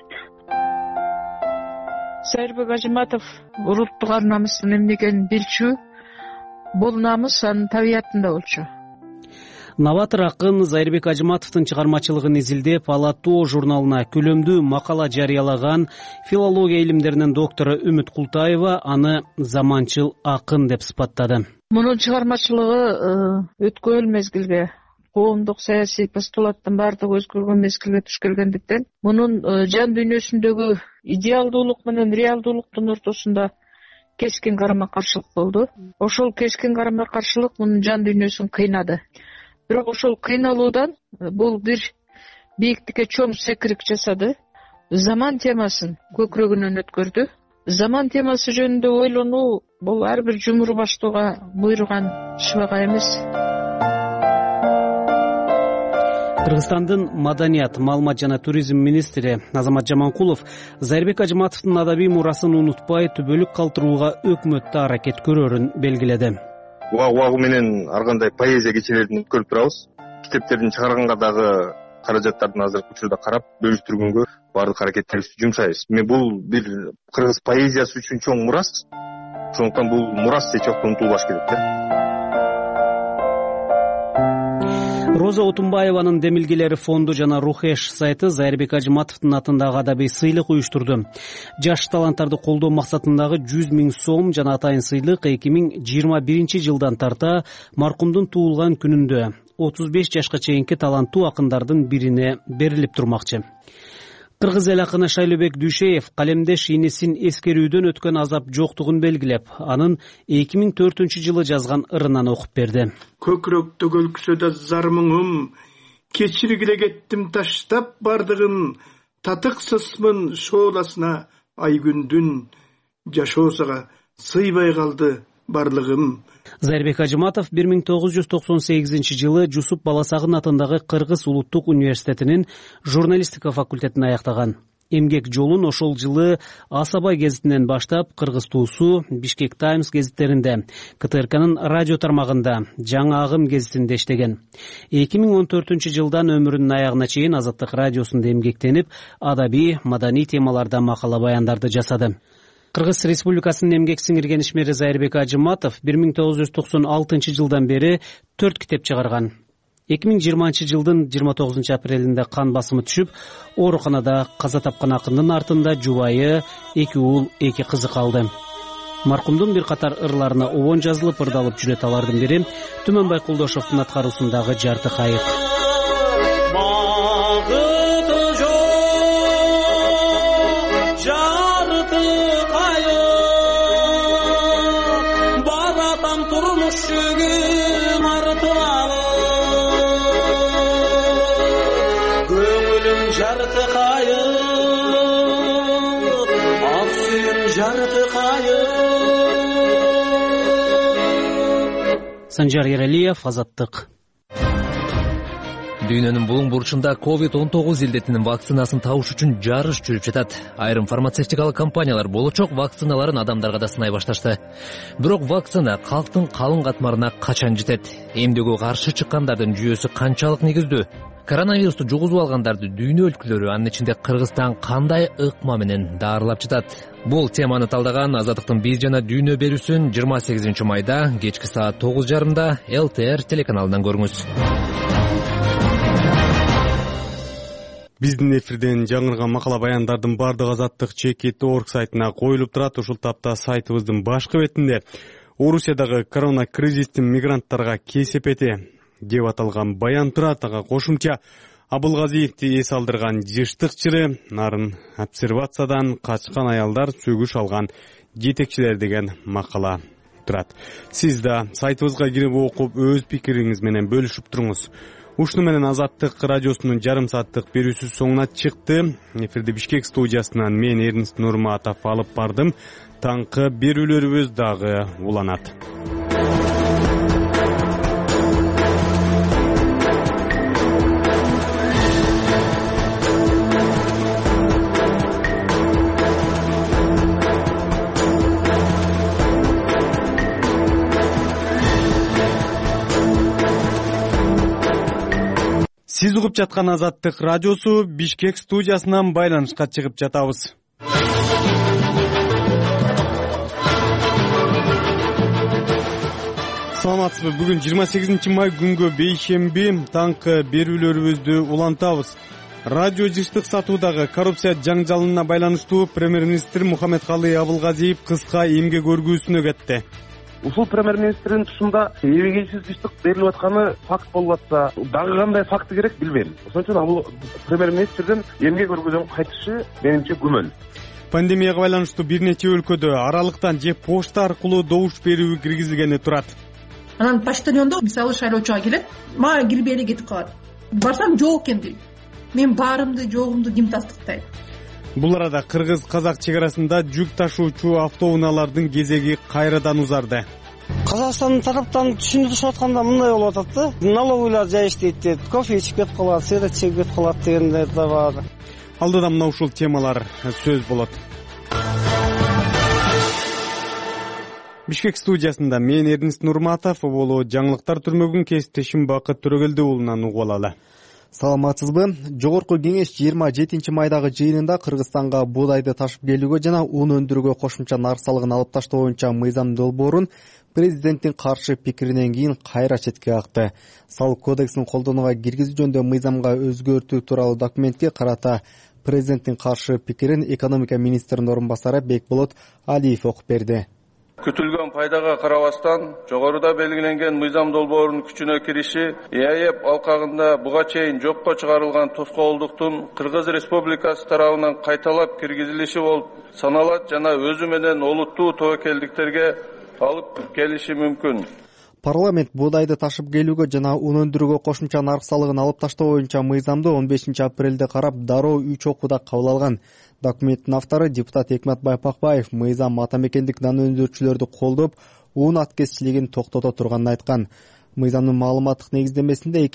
Зайырбек Ажматов улуттук ар намыстын эмне экенин билчү. Бул намыс анын табиятында болчу. Новатор акын Зайырбек Ажматовдун чыгармачылыгын изилдеп, Ала тоо журналына күлөмдүү макала жарыялаган филология илимдеринин доктору Үмүт Култаева аны заманчыл акын деп сыпаттады. Мунун чыгармачылыгы өткөн мезгилге, коомдук саясий постулаттын баардыгы өзгөргөн мезгилге туш келгендиктен, мунун жан дүйнөсүндөгү идеалдуулук менен реалдуулуктун ортосунда кескин карама-каршылык болду. Ошол кескин карама-каршылык мунун жан дүйнөсүн кыйнады. Бирок ошол кыйналуудан бул бир бийиктикке чоң секирик жасады. Заман темасын көкүрөгүнөн өткөрдү. Заман темасы жөнүндө ойлонуу бул ар бир жумур баштууга буйруган шыбага эмес. Кыргызстандын маданият, маалымат жана туризм министри Азамат Жаманкулов Зайырбек Ажматовдун адабий мурасын унутпай түбөлүк калтырууга өкмөттө аракет көрөрүн белгиледи. Убагы менен ар кандай поэзия кечелерин көрүп турабыз. Китептердин чыгарганга дагы каражаттардын азыркы учурда карап бөлүштүргөнгө баардык аракеттерибизди жумшайбыз. Бул бир кыргыз поэзиясы үчүн чоң мурас. Ошондуктан бул мурас эч убакта унутулбаш керек да. Роза Отунбаеванын демилгелери фонду жана Рухеш сайты Зайырбек Ажматовдун атындагы адабий сыйлык уюштурду. Жаш таланттарды колдоо максатындагы 100 000 сом жана атайын сыйлык 2021 жылдан тарта маркумдун туулган күнүндө 35 жашка чейинки таланттуу акындардын бирине берилип турмакчы. Кыргыз эл акыны Шайлообек Дүйшеев калемдеш инисин эскерүүдөн өткөн азап жоктугун белгилеп, анын 2004 жылы жазган ырынан окуп берди. Көкүрөктө көлкүсөдө зар мұңым, кечиргиле кеттим таштап бардыгын, татыксызмын шооласына ай күндүн, жашоосуга сыйбай калды барлыгым. Зайырбек Ажматов 1998 жылы Жусуп Баласагын атындагы Кыргыз улуттук университетинин журналистика факультетин аяктаган. Эмгек жолун ошол жылы Асабай гезитинен баштап Кыргыз туусу, Бишкек Таймс гезиттеринде, КТРКнын радио тармагында, Жаңы Агым гезитинде иштеген. 2014 жылдан өмүрүнүн аягына чейин Азаттык радиосунда эмгектенип, адабий, маданий темаларда макала баяндарды жасады. Кыргыз Республикасынын эмгек сиңирген ишмери Зайырбек Ажматов 1996 жылдан бери 4 китеп чыгарган. 2020 жылдын 29 апрелинде кан басымы түшүп, ооруканада каза тапкан акындын артында жубайы, 2 уул, 2 кызы калды. Маркумдун бир катар ырларына обон жазылып, ырдалып жүрөт. Алардын бири Түмөнбай Кулдошовдун аткаруусундагы Жарты кайык. Санжар Ералиев, Азаттык. Дүйнөнүн булуң бурчунда COVID-19 илдетинин вакцинасын табыш үчүн жарыш жүрүп жатат. Айрым фармацевтикалык компаниялар болочок вакциналарын адамдарга да сынай башташты. Бирок вакцина калктын калың катмарына качан жетет? Эмдөөгө каршы чыккандардын жүйөсү канчалык негиздүү? Коронавирусту жугузуп алгандарды дүйнө өлкөлөрү, анын ичинде Кыргызстан кандай ыкма менен даарылап жатат? Бул теманы талдаган Азаттыктын биз жана дүйнө берүүсүн 28 майда кечки саат 9:30 ЛТР телеканалынан көрүңүз. Биздин эфирден жаңырган макала баяндардын бардыгы Азаттык ЧКТ.org сайтына коюлуп турат. Ушул тапта сайтыбыздын башкы бетинде Орусиядагы корона кризистин мигранттарга кесепети деп аталган баян турат. Ага кошумча Абылгазиевди эс алдырган жыштык жыры, нарын обсервациядан качкан аялдар сөгүш алган жетекчилер деген макала турат. Сиз да сайтыбызга кирип окуп өз пикириңиз менен бөлүшүп туруңуз. Ушуну менен Азаттык радиосунун жарым сааттык берүүсү соңуна чыкты. Эфирди Бишкек студиясынан мен Эрнст Нурматов алып бардым. Таңкы берүүлөрүбүз дагы уланат. Сиз угуп жаткан Азаттык радиосу Бишкек студиясынан байланышка чыгып жатабыз. Саламатсызбы? Бүгүн 28 май күнгө бейшемби таңкы берүүлөрүбүздү улантабыз. Радио жыштык сатуудагы коррупция жаңжалына байланыштуу премьер-министр Мухаммедкалый Абылгазиев кыска эмгек өргүүсүнө кетти. Ушул премьер-министрдин тушунда эбегейсиз жыштык берилип атканы факт болуп атса, дагы кандай факты керек билбейм. Ошон үчүн ал премьер-министрдин эмгек өргүүдөн кайтышы менимче күмөн. Пандемияга байланыштуу бир нече өлкөдө аралыктан же почта аркылуу добуш берүү киргизилгени турат. Анан почтальондо мисалы шайлоочуга келет, мага кирбейли кетип калат. Барсам жок экен дейт. Мен баарымды жогумду ким тастыктайт? Бул арада кыргыз-казак чек арасында жүк ташуучу автоунаалардын кезеги кайрадан узарды. Казакстандын тараптан түшүндүрүшүп атканда мындай болуп атат да. Налоговыйлар жай иштейт деп, кофе ичип кетип калат, сигарет чегип кетип калат дегендер да бар. Алдыда мына ушул темалар сөз болот. Бишкек студиясында мен Эрнст Нурматов, болу жаңылыктар түрмөгүн кесиптешим Бакыт Төрөгелди уулунан угуп алалы. Саламатсызбы? Жогорку кеңеш 27 майдагы жыйынында Кыргызстанга буудайды ташып келүүгө жана ун өндүрүүгө кошумча нарк салыгын алып таштоо боюнча мыйзам долбоорун президенттин каршы пикиринен кийин кайра четке какты. Салык кодексин колдонууга киргизүү жөнүндө мыйзамга өзгөртүү тууралуу документке карата президенттин каршы пикирин экономика министринин орун басары Бекболот Алиев окуп берди. Күтүлгөн пайдага карабастан жогоруда белгиленген мыйзам долбоорунун күчүнө кириши ЭАЭП алкагында буга чейин жокко чыгарылган тоскоолдуктун Кыргыз Республикасы тарабынан кайталап киргизилиши болуп саналат жана өзү менен олуттуу тобокелдиктерге алып келиши мүмкүн. Парламент буудайды ташып келүүгө жана ун өндүрүүгө кошумча нарк салыгын алып таштоо боюнча мыйзамды 15 апрелде карап дароо 3 окууда кабыл алган. Документтин автору депутат Экмат Байпакбаев мыйзам атамекендик нан өндүрүүчүлөрдү колдоп, ун аткезчилигин токтото турганын айткан. Мыйзамдын маалыматтык негиздемесинде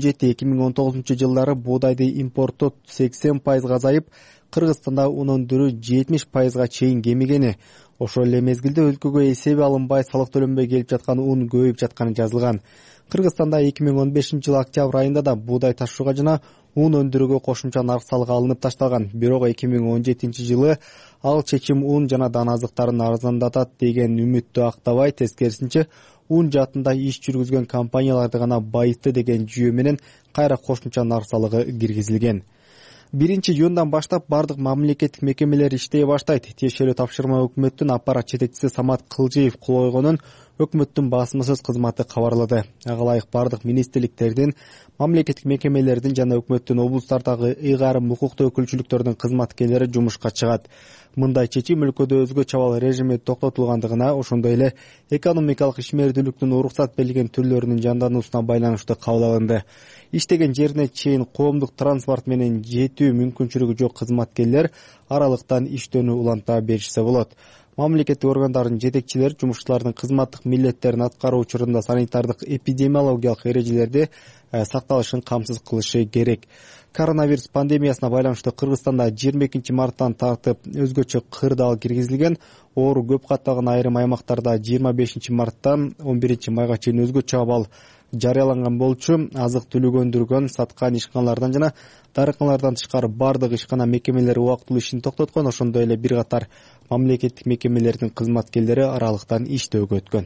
2017-2019 жылдары буудайды импорттоо 80% азайып, Кыргызстанда ун өндүрүү 70% чейин кемигени. Ошол эле мезгилде өлкөгө эсеби алынбай салык төлөнбөй келип жаткан ун көбөйүп жатканы жазылган. Кыргызстанда 2015 жыл октябрь айында да буудай ташууга жана ун өндүрүүгө кошумча нарк салыгы алынып ташталган. Бирок 2017 жылы ал чечим ун жана дан азыктарын арзандатат деген үмүттү актабай, тескерисинче ун жаатында иш жүргүзгөн компанияларды гана байытты деген жүйө менен кайра кошумча нарк салыгы киргизилген. 1-июндан баштап бардык мамлекеттик мекемелер иштей баштайт. Тиешелүү тапшырма өкмөттүн аппарат жетекчиси Самат Кылжиев кол койгонун өкмөттүн басмасөз кызматы кабарлады. Ага ылайык бардык министрликтердин, мамлекеттик мекемелердин жана өкмөттүн облустардагы ыйгарым укуктуу өкүлчүлүктөрдүн кызматкерлери жумушка чыгат. Мындай чечим өлкөдө өзгө чабал режими токтотулгандыгына, ошондой эле экономикалык ишмердүүлүктүн уруксат берилген түрлөрүнүн жандануусуна байланыштуу кабыл алынды. Иштеген жерине чейин коомдук транспорт менен жетүү мүмкүнчүлүгү жок кызматкерлер аралыктан иштөөнү уланта беришсе болот. Мамлекеттик органдардын жетекчилери жумушчулардын кызматтык милдеттерин аткаруу учурунда санитардык эпидемиологиялык эрежелерди сакталышын камсыз кылышы керек. Коронавирус пандемиясына байланыштуу Кыргызстанда 22 марттан тартып өзгөчө кырдаал киргизилген. Оору көп катталган айрым аймактарда 25 марттан 11 майга чейин өзгөчө абал жарыяланган болчу. Азык түлүк өндүргөн, саткан ишканалардан жана дарыканалардан тышкары бардык ишкана мекемелери убактылуу ишин токтоткон. Ошондой эле бир катар мамлекеттик мекемелердин кызматкерлери аралыктан иштөөгө өткөн.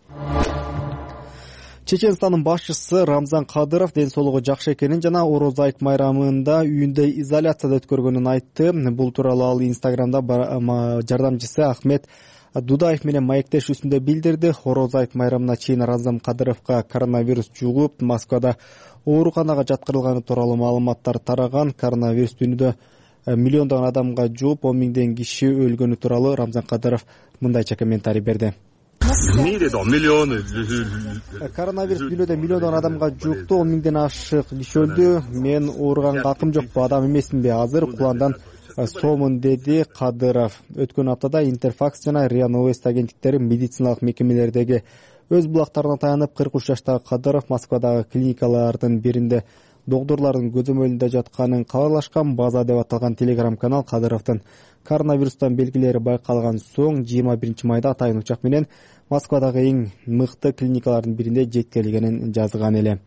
Чеченстандын башчысы Рамзан Кадыров ден соолугу жакшы экенин жана Ороз айт майрамында үйүндө изоляцияда өткөргөнүн айтты. Бул тууралуу ал Инстаграмда жардамчысы Ахмет Дудаев менен маектешүүсүндө билдирди. Ороз айт майрамына чейин Рамзан Кадыровго коронавирус жугуп, Москвада ооруканага жаткырылганы тууралуу маалыматтар тараган. Коронавирус дүйнөдө миллиондогон адамга жугуп, 10 миңден киши өлгөнү тууралуу Рамзан Кадыров мындайча комментарий берди. Коронавирус дүйнөдө миллиондон адамга жукту, 10 миңден ашык киши өлдү. Мен ооруганга акым жокпу, адам эмесминби? Азыр куландан соомун, деди Кадыров. Өткөн аптада Интерфакс жана РИА Новости агенттиктери медициналык мекемелердеги өз булактарына таянып, 43 жаштагы Кадыров Москвадагы клиникалардын биринде доктурлардын көзөмөлүндө жатканын кабарлашкан. База деп аталган телеграм-канал Кадыровдун коронавирустан белгилери байкалган соң 21 майда атайын учак менен Москвадагы эң мыкты клиникалардын биринде жеткирилгенин жазган эле.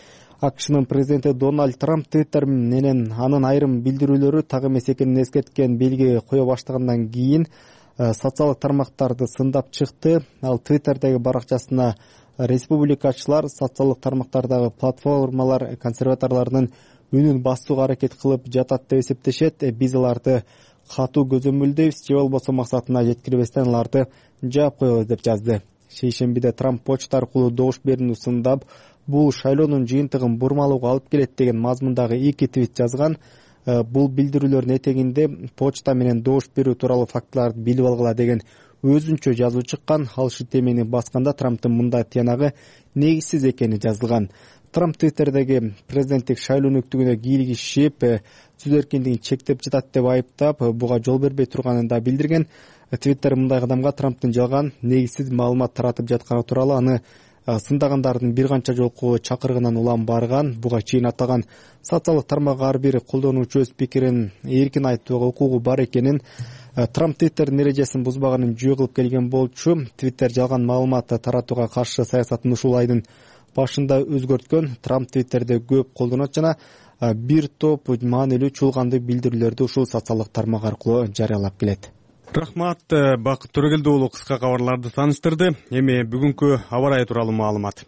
АКШнын президенти Дональд Трамп Твиттер менен анын айрым билдирүүлөрү так эмес экенин эскерткен белги кое баштагандан кийин социалдык тармактарды сындап чыкты. Ал Твиттердеги баракчасына республикачылар социалдык тармактардагы платформалар консерваторлордун үнүн басууга аракет кылып жатат деп эсептешет. Биз аларды катуу көзөмөлдөйбүз, же болбосо максатына жеткирбестен аларды жаап коебуз деп жазды. Шейшембиде Трамп почта аркылуу добуш берүүнү сындап, бул шайлоонун жыйынтыгын бурмалууга алып келет деген мазмундагы 2 твит жазган. Бул билдирүүлөрдүн этегинде почта менен добуш берүү тууралуу фактыларды билип алгыла деген өзүнчө жазуу чыккан. Ал шиттемени басканда Трамптын мындай тыянагы негизсиз экени жазылган. Трамп Твиттердеги президенттик шайлоо өнөктүгүнө кийлигишип, сөз эркиндигин чектеп жатат деп айыптап, буга жол бербей турганын да билдирген. Твиттер мындай кадамга Трамптын жалган, негизсиз маалымат таратып жатканы тууралуу аны сындагандардын бир канча жолку чакырыгынан улам барган. Буга чейин аталган социалдык тармакка ар бир колдонуучу өз пикирин эркин айтууга укугу бар экенин, Трамп Твиттердин эрежесин бузбаганын жөө кылып келген болчу. Твиттер жалган маалымат таратууга каршы саясатын ушул айдын башында өзгөрткөн. Трамп Твиттерде көп колдонот жана бир топ маанилүү чуулгандуу билдирүүлөрдү ушул социалдык тармак аркылуу жарыялап келет. Рахмат, Бакыт Төрөгелди уулу кыска кабарларды таныштырды. Эми бүгүнкү аба ырайы тууралуу маалымат.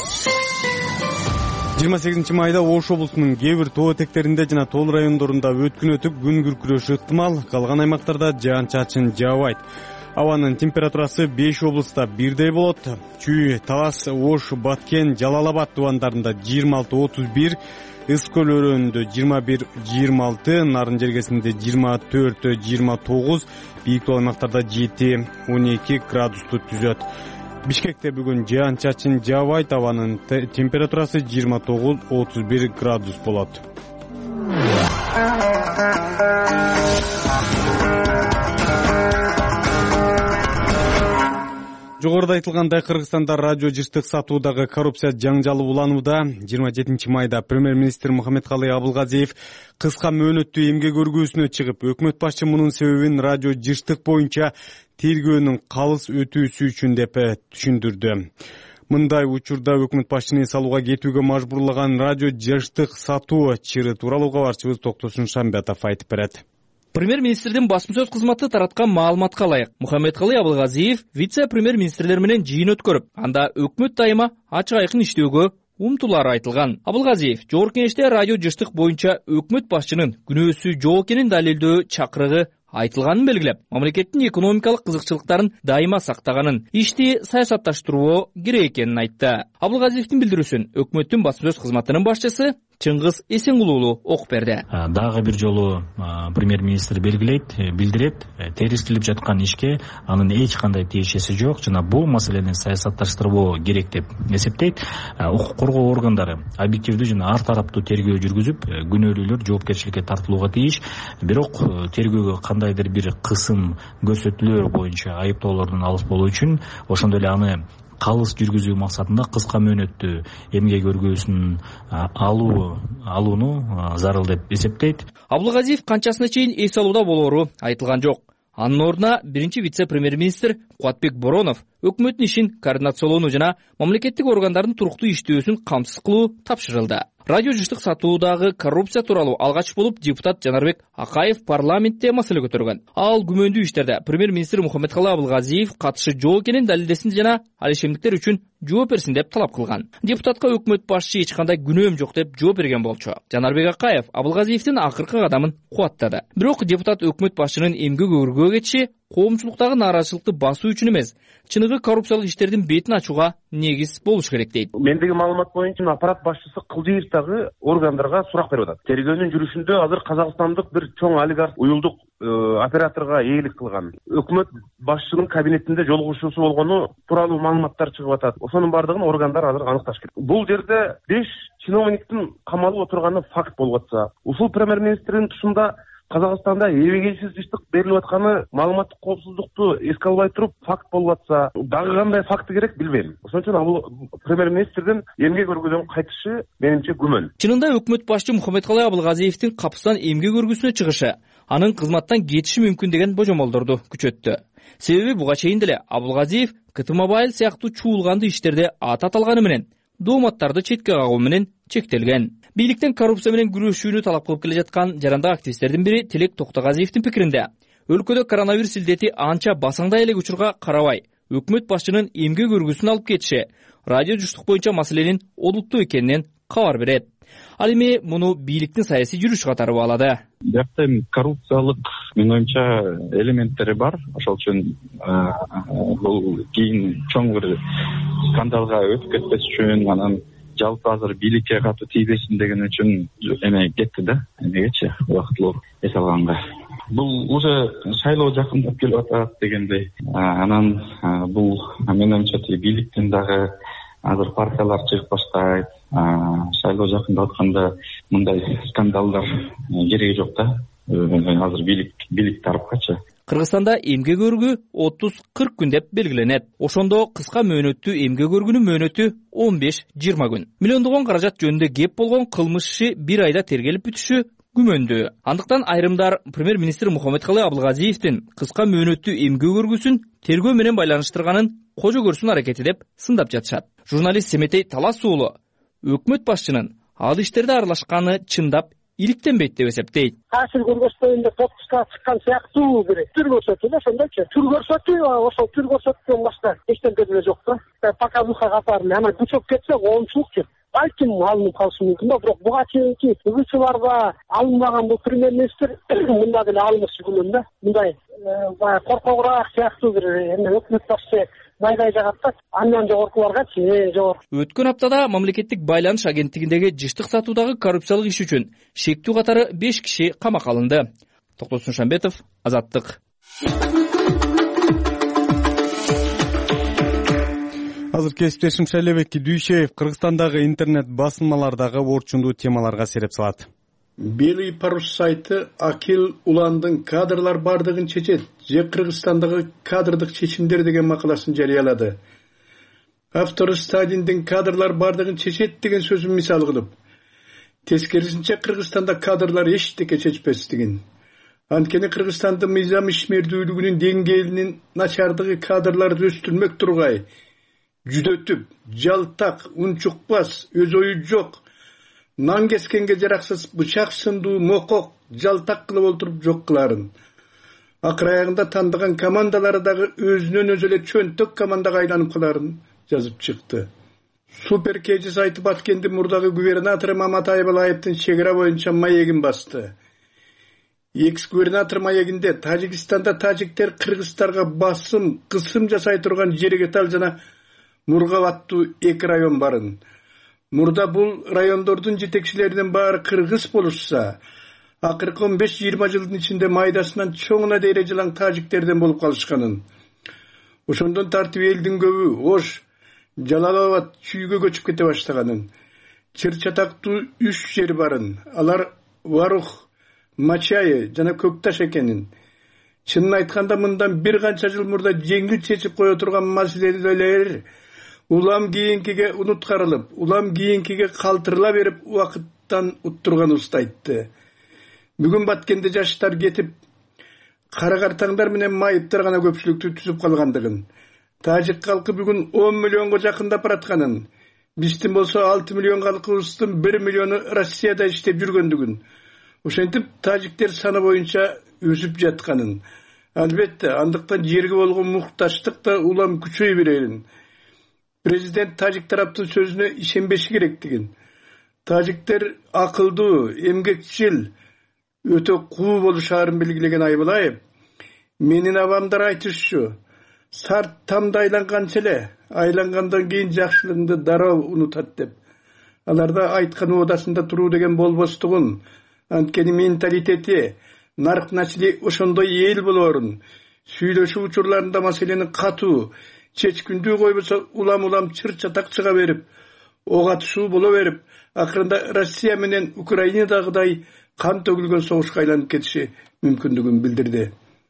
28 майда Ош облусунун кээ бир тоо этектеринде жана тол райондорунда өткүн өтүп, күн күркүрөшү ыктымал. Калган аймактарда жаан-чачын жаабайт. Абанын температурасы 5 облуста бирдей болот. Чүй, Талас, Ош, Баткен, Жалал Абад тубандарында 26-31, Ыс көл өрөөнүндө 21-26, Нарын жергесинде 24-29, бийиктүү аймактарда 7-12 градусту түзөт. Бишкекте бүгүн жаан-чачын жаабайт, абанын температурасы 29-31 градус болот. Жогоруда айтылгандай, Кыргызстанда радио жыштык сатуудагы коррупция жаңжалы уланууда. 27 майда премьер-министр Мухаммедкалый Абылгазиев кыска мөөнөттүү эмгек көргүүсүнө чыгып, өкмөт башчы мунун себебин радио жыштык боюнча тергөөнүн калыс өтүүсү үчүн деп түшүндүрдү. Мындай учурда өкмөт башчыны салууга кетүүгө мажбурлаган радио жыштык сатуу чыры тууралуу кабарчыбыз Токтосун Шамбетов айтып берет. Премьер-министрдин басма сөз кызматы тараткан маалыматка ылайык, Мухаммедкалый Абылгазиев вице-премьер-министрлер менен жыйын өткөрүп, анда өкмөт дайыма ачык айкын иштөөгө умтулары айтылган. Абылгазиев жогорку кеңеште радио жыштык боюнча өкмөт башчынын күнөөсү жок экенин далилдөө чакырыгы айтылганын белгилеп, мамлекеттин экономикалык кызыкчылыктарын дайыма сактаганын, ишти саясатташтыруу керек экенин айтты. Абылгазиевдин билдирүүсүн өкмөттүн басма сөз кызматынын башчысы Чыңгыз Эсенгулуулу окуп берди. Дагы бир жолу премьер-министр белгилейт, билдирет, териштирип жаткан ишке анын эч кандай тиешеси жок жана бул маселени саясатташтыруу керек деп эсептейт. Укук коргоо органдары объективдүү жана ар тараптуу тергөө жүргүзүп, күнөөлүүлөр жоопкерчиликке тартылууга тийиш. Бирок тергөөгө кандайдыр бир кысым көрсөтүүлөр боюнча айыптоолордун алыс болуу үчүн ошондой эле аны калыс жүргүзүү максатында кыска мөөнөттүү эмгек көргөөсүн алууну зарыл деп эсептейт. Абылгазиев канчасына чейин эс алууда болоору айтылган жок. Анын ордуна биринчи вице-премьер-министр Кубатбек Боронов өкмөттүн ишин координациялоону жана мамлекеттик органдардын туруктуу иштөөсүн камсыз кылуу тапшырылды. Радио жыштык сатуудагы коррупция тууралуу алгач болуп депутат Жанарбек Акаев парламентте маселе көтөргөн. Ал күмөндүү иштерде премьер-министр Мухаммедкалый Абылгазиев катышы жок экенин далилдесин жана ал ишемдиктер үчүн жооп берсин деп талап кылган. Депутатка өкмөт башчы эч кандай күнөөм жок деп жооп берген болчу. Жанарбек Акаев Абылгазиевдин акыркы кадамын кубаттады. Бирок депутат өкмөт башчынын эмгек өргөө кетиши коомчулуктагы нааразычылыкты басуу үчүн эмес, чыныгы коррупциялык иштердин бетин ачууга негиз болуш керек дейт. Мендеги маалымат боюнча аппарат башчысы кылжыйырдагы органдарга сурак берип атат. Тергөөнүн жүрүшүндө азыр казакстандык бир чоң олигарх уюлдук операторго ээлик кылган, өкмөт башчынын кабинетинде жолугушуусу болгону тууралуу маалыматтар чыгып атат. Ошонун баардыгын органдар азыр аныкташ керек. Бул жерде 5 чиновниктин камалып отурганы факт болуп атса, ушул премьер-министрдин тушунда Казакстанда эбегейсиз жыштык берилип атканы маалыматтык коопсуздукту эске албай туруп факт болуп атса, дагы кандай факты керек билбейм. Ошон үчүн бул премьер-министрдин эмгек өргөдөн кайтышы менимче күмөн. Чынында өкмөт башчы Мухаммедкалый Абылгазиевдин капыстан эмгек өргүсүнө чыгышы анын кызматтан кетиши мүмкүн деген божомолдорду күчөттү. Себеби буга чейин деле Абылгазиев КТ Мобайл сыяктуу чуулганды иштерде аты аталганы менен дооматтарды четке кагуу менен чектелген. Бийликтен коррупция менен күрөшүүнү талап кылып келе жаткан жарандык активисттердин бири Тилек Токтогазиевдин пикиринде, өлкөдө коронавирус илдети анча басаңдай элек учурга карабай, өкмөт башчынын эмгек өргүсүн алып кетиши радио жуштук боюнча маселенин олуттуу экенинен кабар берет. Ал эми муну бийликтин саясий жүрүшү катары баалады. Бирок коррупциялык менин оюмча элементтери бар. Ошол үчүн бул кийин чоң бир скандалга өтүп кетпес үчүн, анан жалпы азыр бийликке катуу тийбесин деген үчүн эме кетти да, эмегечи убактылуу эс алганга. Бул уже шайлоо жакындап келип атат дегендей. Анан бул менин оюмча бийликтин дагы азыр партиялар чыгып баштайт. Шайлоо жакындап атканда мындай скандалдар кереги жок да. Азыр бийлик тарапкачы. Кыргызстанда эмгек өргүү 30-40 күн деп белгиленет. Ошондо кыска мөөнөттүү эмгек өргүнүн мөөнөтү 15-20 күн. Миллиондогон каражат жөнүндө кеп болгон кылмыш иши бир айда тергелип бүтүшү күмөндүү. Андыктан айрымдар премьер-министр Мухаммедкалый Абылгазиевдин кыска мөөнөттүү эмгек өргүсүн тергөө менен байланыштырганын кожо көрсүн аракети деп сындап жатышат. Журналист Семетей Талас уулу өкмөт башчынын ал иштерде аралашканы чындап иликтенбейт деп эсептейт. Таасир көргөзбөйүн деп отпускка чыккан сыяктуу бир түр көрсөтүү да, ошондойчу. Түр көрсөтүү, ошол түр көрсөтүүдөн башка эчтеке деле жок да. Пока муха катары эле, анан күчөп кетсе коомчулукчу. Балким алынып калышы мүмкүн да, бирок буга чейинки учурларда алынбаган бул премьер-министр мында деле алынышы күнүн да. Мындай коркогураак сыяктуу бир өкмөт башчы майдай жагат да, андан жогоркуларгачы жогорку. Өткөн аптада мамлекеттик байланыш агенттигиндеги жыштык сатуудагы коррупциялык иш үчүн шектүү катары 5 киши камакка алынды. Токтосун Шамбетов, Азаттык. Азыр кесиптешим Шайлебек Дүйшеев Кыргызстандагы интернет басылмалардагы орчундуу темаларга сереп салат. Белый парус сайты Акил Уландын кадрлар бардыгын чечет же Кыргызстандагы кадрдык чечимдер деген макаласын жарыялады. Автору Сталиндин кадрлар бардыгын чечет деген сөзүн мисал кылып, тескерисинче Кыргызстанда кадрлар эчтеке чечпестигин. Анткени Кыргызстандын мыйзам ишмердүүлүгүнүн деңгээлинин начардыгы кадрларды өстүрмөк тургай, жүдөтүп, жалтак, унчукпас, өз ою жок, нан кескенге жараксыз бычак сындуу мокок жалтак кылып олтуруп жок кыларын. Акыр аягында тандаган командалары дагы өзүнөн өзү эле чөнтөк командага айланып каларын жазып чыкты. Супер Кежи сайты Баткендин мурдагы губернатору Маматай Балаевдин чегара боюнча маегин басты. Экс-губернатор маегинде Тажикстанда тажиктер кыргыздарга басым, кысым жасай турган Жерегетал жана Мургал аттуу 2 район барын. Мурда бул райондордун жетекчилеринин баары кыргыз болушса, акыркы 15-20 жылдын ичинде майдасынан чоңуна дейре жылаң тажиктерден болуп калышканын. Ошондон тартып элдин көбү Ош, Жалалабад чүйгө көчүп кете баштаганын. Чыр-чатактуу 3 жер барын. Алар Варух, Мачайы жана Көкташ экенин. Чынын айтканда мындан бир канча жыл мурда жеңил чечип кое турган маселелер улам кийинкиге унуткарылып, улам кийинкиге калтырыла берип убакыттан уттурган устайтты. Бүгүн Баткенде жаштар кетип, кара картаңдар менен майыптар гана көпчүлүктү түзүп калгандыгын, тажик калкы бүгүн 10 миллионго жакындап баратканын, биздин болсо 6 миллион калкыбыздын 1 миллиону Россияда иштеп жүргөндүгүн, ошентип тажиктер саны боюнча өсүп жатканын, албетте андыктан жерге болгон мукташтык да улам күчөй берерин. Президент тажик тараптын сөзүнө ишенбеши керектигин, тажиктер акылдуу, эмгекчил, өтө куу болушаарын белгилеген Айбалаев, Менин абамдар айтышчу, сарт тамда айланганча эле, айлангандан кийин жакшылыгыңды дароо унутат деп. Аларда айткан оодасында туруу деген болбостугун, анткени менталитети, наркначылык ошондой эл болоорун, сүйлөшүү учурларында маселени катуу, чечкиндүү койбосо улам чыр чатак чыга берип, ок атышуу боло берип, акырында Россия менен Украинадагыдай кан төгүлгөн согушка айланып кетиши мүмкүндүгүн билдирди.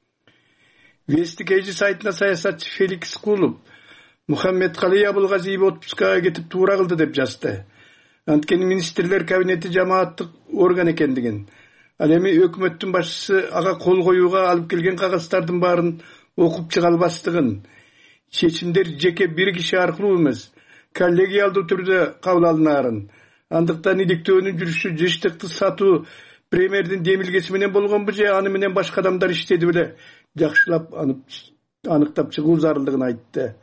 Вестик эжи сайтына саясатчы Феликс Кулов Мухаммедкали Абылгазиев отпускага кетип туура кылды деп жазды. Анткени министрлер кабинети жамааттык орган экендигин, ал эми өкмөттүн башчысы ага кол коюуга алып келген кагаздардын баарын окуп чыга албастыгын, чечимдер жеке бир киши аркылуу эмес, коллегиалдуу түрдө кабыл алынаарын, андыктан иликтөөнүн жүрүшү жыштыкты сатуу премьердин демилгеси менен болгонбу же аны менен башка адамдар иштеди беле жакшылап аныктап чыгуу зарылдыгын айтты.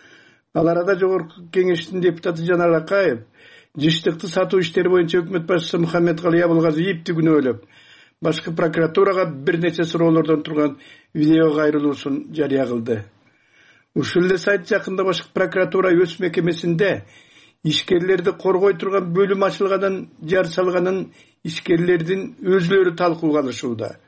Ал арада жогорку кеңештин депутаты Жанар Акаев жыштыкты сатуу иштери боюнча өкмөт башчысы Мухаммедкали Абылгазиевди күнөөлөп, башкы прокуратурага бир нече суроолордон турган видео кайрылуусун жарыя кылды. Ушул эле сайт жакында башкы прокуратура өз мекемесинде ишкерлерди коргой турган бөлүм ачылганын жар салганын ишкерлердин өзлөрү талкууга алышууда.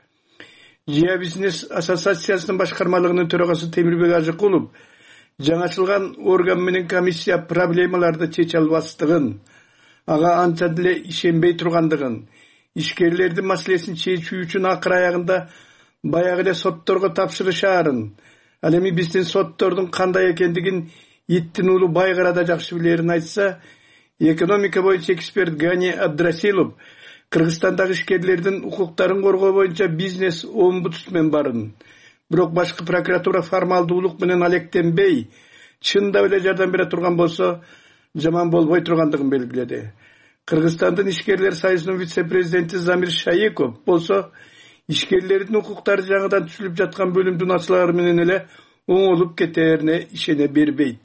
Жия бизнес ассоциациясынын башкармалыгынын төрагасы Темирбек Ажыкулов жаңачылган орган менен комиссия проблемаларды чече албастыгын, ага анча деле ишенбей тургандыгын, ишкерлердин маселесин чечүү үчүн акыр аягында баягы эле сотторго тапшырышаарын, ал эми биздин соттордун кандай экендигин иттин уулу байгара жакшы билерин айтса, экономика боюнча эксперт Гани Абдрасилов Кыргызстандагы ишкерлердин укуктарын коргоо боюнча бизнес омбудсмен барын, бирок башкы прокуратура формалдуулук менен алектенбей, чындап эле жардам бере турган болсо, жаман болбой тургандыгын белгиледи. Кыргызстандын ишкерлер союзунун вице-президенти Замир Шайыков болсо, ишкерлердин укуктары жаңыдан түзүлүп жаткан бөлүмдүн ачылары менен эле оңолуп кетерине ишене бербейт.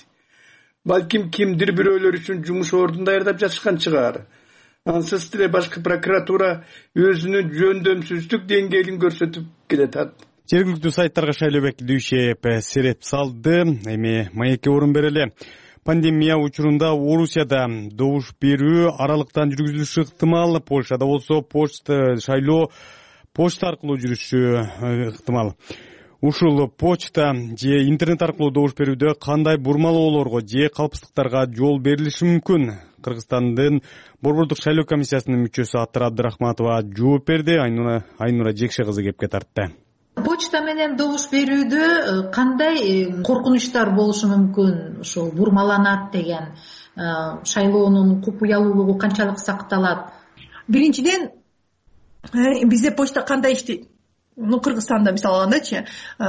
Балким кимдир бирөөлөр үчүн жумуш ордун даярдап жатышкан чыгар. Ансыз деле башкы прокуратура өзүнүн жөндөмсүздүк деңгээлин көрсөтүп келатат. Жергиликтүү сайттарга шайлообек Дүйшев сереп салды. Эми маекке орун берели. Пандемия учурунда Орусияда добуш берүү аралыктан жүргүзүлүшү ыктымал. Польшада болсо шайлоо почта аркылуу жүрүшү ыктымал. Ушул почта же интернет аркылуу добуш берүүдө кандай бурмалоолорго же калпсыздыктарга жол берилиши мүмкүн? Кыргызстандын Борбордук шайлоо комиссиясынын мүчөсү Аттар Абдрахматова жооп берди. Айнура Жекше кызы кепке тартты. Почта менен добуш берүүдө кандай коркунучтар болушу мүмкүн? Ошол бурмаланат деген шайлоонун купуялуулугу канчалык сакталат? Биринчиден, бизде почта кандай иштейт? Кыргызстанда мисалы алгандачы,